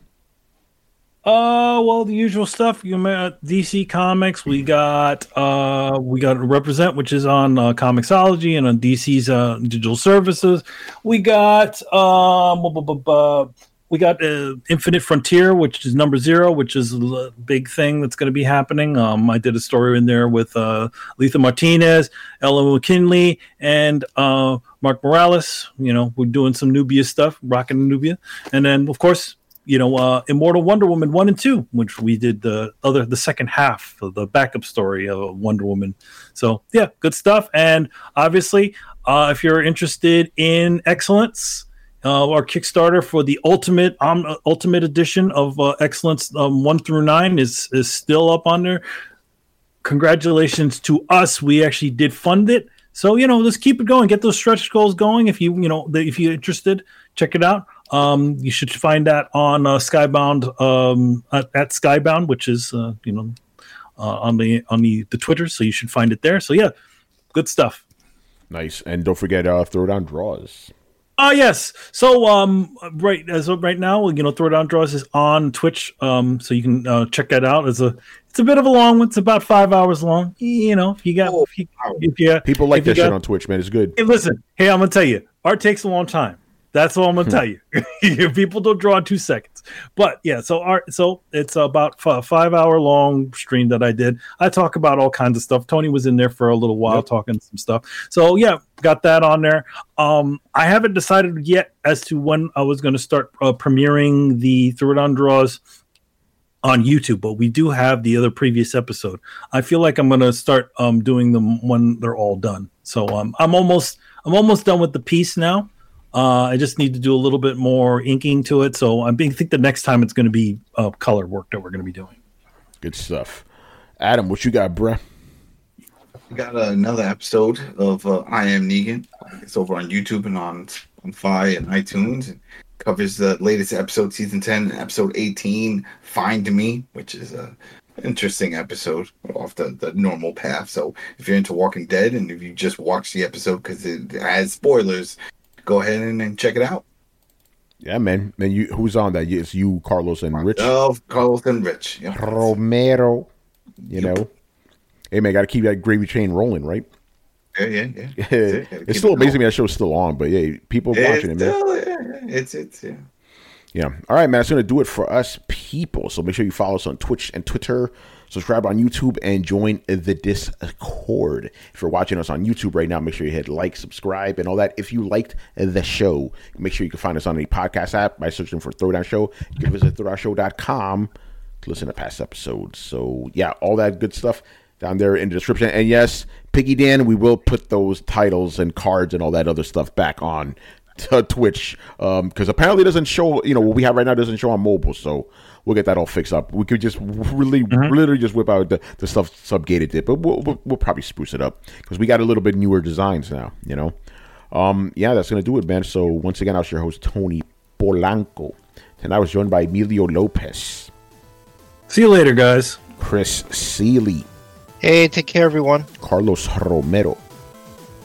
Uh, well, the usual stuff. You met D C Comics. We got uh, we got Represent, which is on uh, Comixology and on D C's uh, digital services. We got um, bu- bu- bu- we got uh, Infinite Frontier, which is number zero, which is a big thing that's going to be happening. Um, I did a story in there with uh, Letha Martinez, Ella McKinley, and uh, Mark Morales. You know, we're doing some Nubia stuff, rocking Nubia. And then, of course, you know, uh, Immortal Wonder Woman one and two, which we did the other, the second half of the backup story of Wonder Woman. So, yeah, good stuff. And obviously, uh, if you're interested in Excellence, Uh, our Kickstarter for the ultimate um, ultimate edition of uh, Excellence um, one through nine is is still up on there. Congratulations to us! We actually did fund it, so you know, let's keep it going. Get those stretch goals going. If you you know the, if you're interested, check it out. Um, you should find that on uh, Skybound um, at, at Skybound, which is uh, you know uh, on the on the the Twitter. So you should find it there. So yeah, good stuff. Nice, and don't forget uh, Throwdown Draws. Oh, uh, yes. So, um, right as of right now, you know, Throwdown Draws is on Twitch, um, so you can uh, check that out. It's a, it's a bit of a long one. It's about five hours long. You know, if you got, if you, if you, people like that got, shit on Twitch, man. It's good. Hey, listen, hey, I'm gonna tell you, art takes a long time. That's all I'm gonna tell you. People don't draw in two seconds. But yeah, so art, so it's about a five hour long stream that I did. I talk about all kinds of stuff. Tony was in there for a little while yep. talking some stuff. So yeah, got that on there. Um, I haven't decided yet as to when I was going to start uh, premiering the Throwdown Draws on YouTube, but we do have the other previous episode. I feel like I'm going to start um, doing them when they're all done. So um, I'm almost I'm almost done with the piece now. Uh, I just need to do a little bit more inking to it. So I think the next time it's going to be uh, color work that we're going to be doing. Good stuff. Adam, what you got, bruh? We got another episode of uh, I Am Negan. It's over on YouTube and on on Fi and iTunes. It covers the latest episode, season ten, episode eighteen, Find Me, which is a interesting episode off the, the normal path. So if you're into Walking Dead and if you just watch the episode because it has spoilers, go ahead and, and check it out. Yeah, man. Man, you who's on that? It's you, Carlos, and Rich. Oh, Carlos and Rich. Yep. Romero. You yep. know. Hey, man, got to keep that gravy train rolling, right? Yeah, yeah, yeah. it. It's still it amazing me that show's still on, but yeah, people yeah, watching it, still, man. Yeah, it's it's yeah. Yeah. All right, man. That's gonna do it for us, people. So make sure you follow us on Twitch and Twitter. Subscribe on YouTube and join the Discord. If you're watching us on YouTube right now, make sure you hit like, subscribe, and all that. If you liked the show, make sure you can find us on the podcast app by searching for Throwdown Show. You can visit throwdown show dot com to listen to past episodes. So, yeah, all that good stuff down there in the description. And, yes, Piggy Dan, we will put those titles and cards and all that other stuff back on to Twitch because um, apparently it doesn't show, you know, what we have right now doesn't show on mobile. So, we'll get that all fixed up. We could just really, mm-hmm. literally just whip out the, the stuff Subgated did, but we'll, we'll, we'll probably spruce it up because we got a little bit newer designs now, you know? Um, yeah, that's going to do it, man. So, once again, I was your host, Tony Polanco. And I was joined by Emilio Lopez. See you later, guys. Chris Seeley. Hey, take care, everyone. Carlos Romero.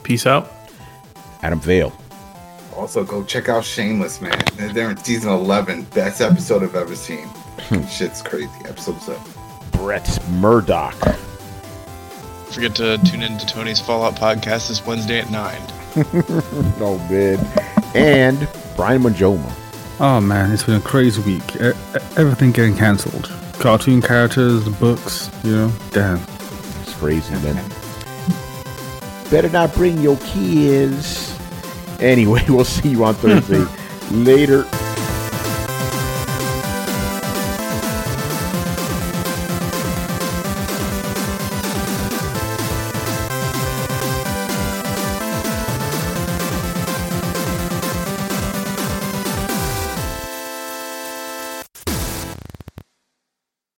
Peace out. Adam Vale. Also, go check out Shameless, man. They're in season eleven. Best episode I've ever seen. Shit's crazy. Episode seven. Brett Murdoch. Forget to tune in to Tony's Fallout podcast this Wednesday at nine. No, man. And Brian Manjoma. Oh man, it's been a crazy week. E- everything getting cancelled. Cartoon characters, the books, you know, damn. It's crazy, man. Better not bring your kids. Anyway, we'll see you on Thursday. Later.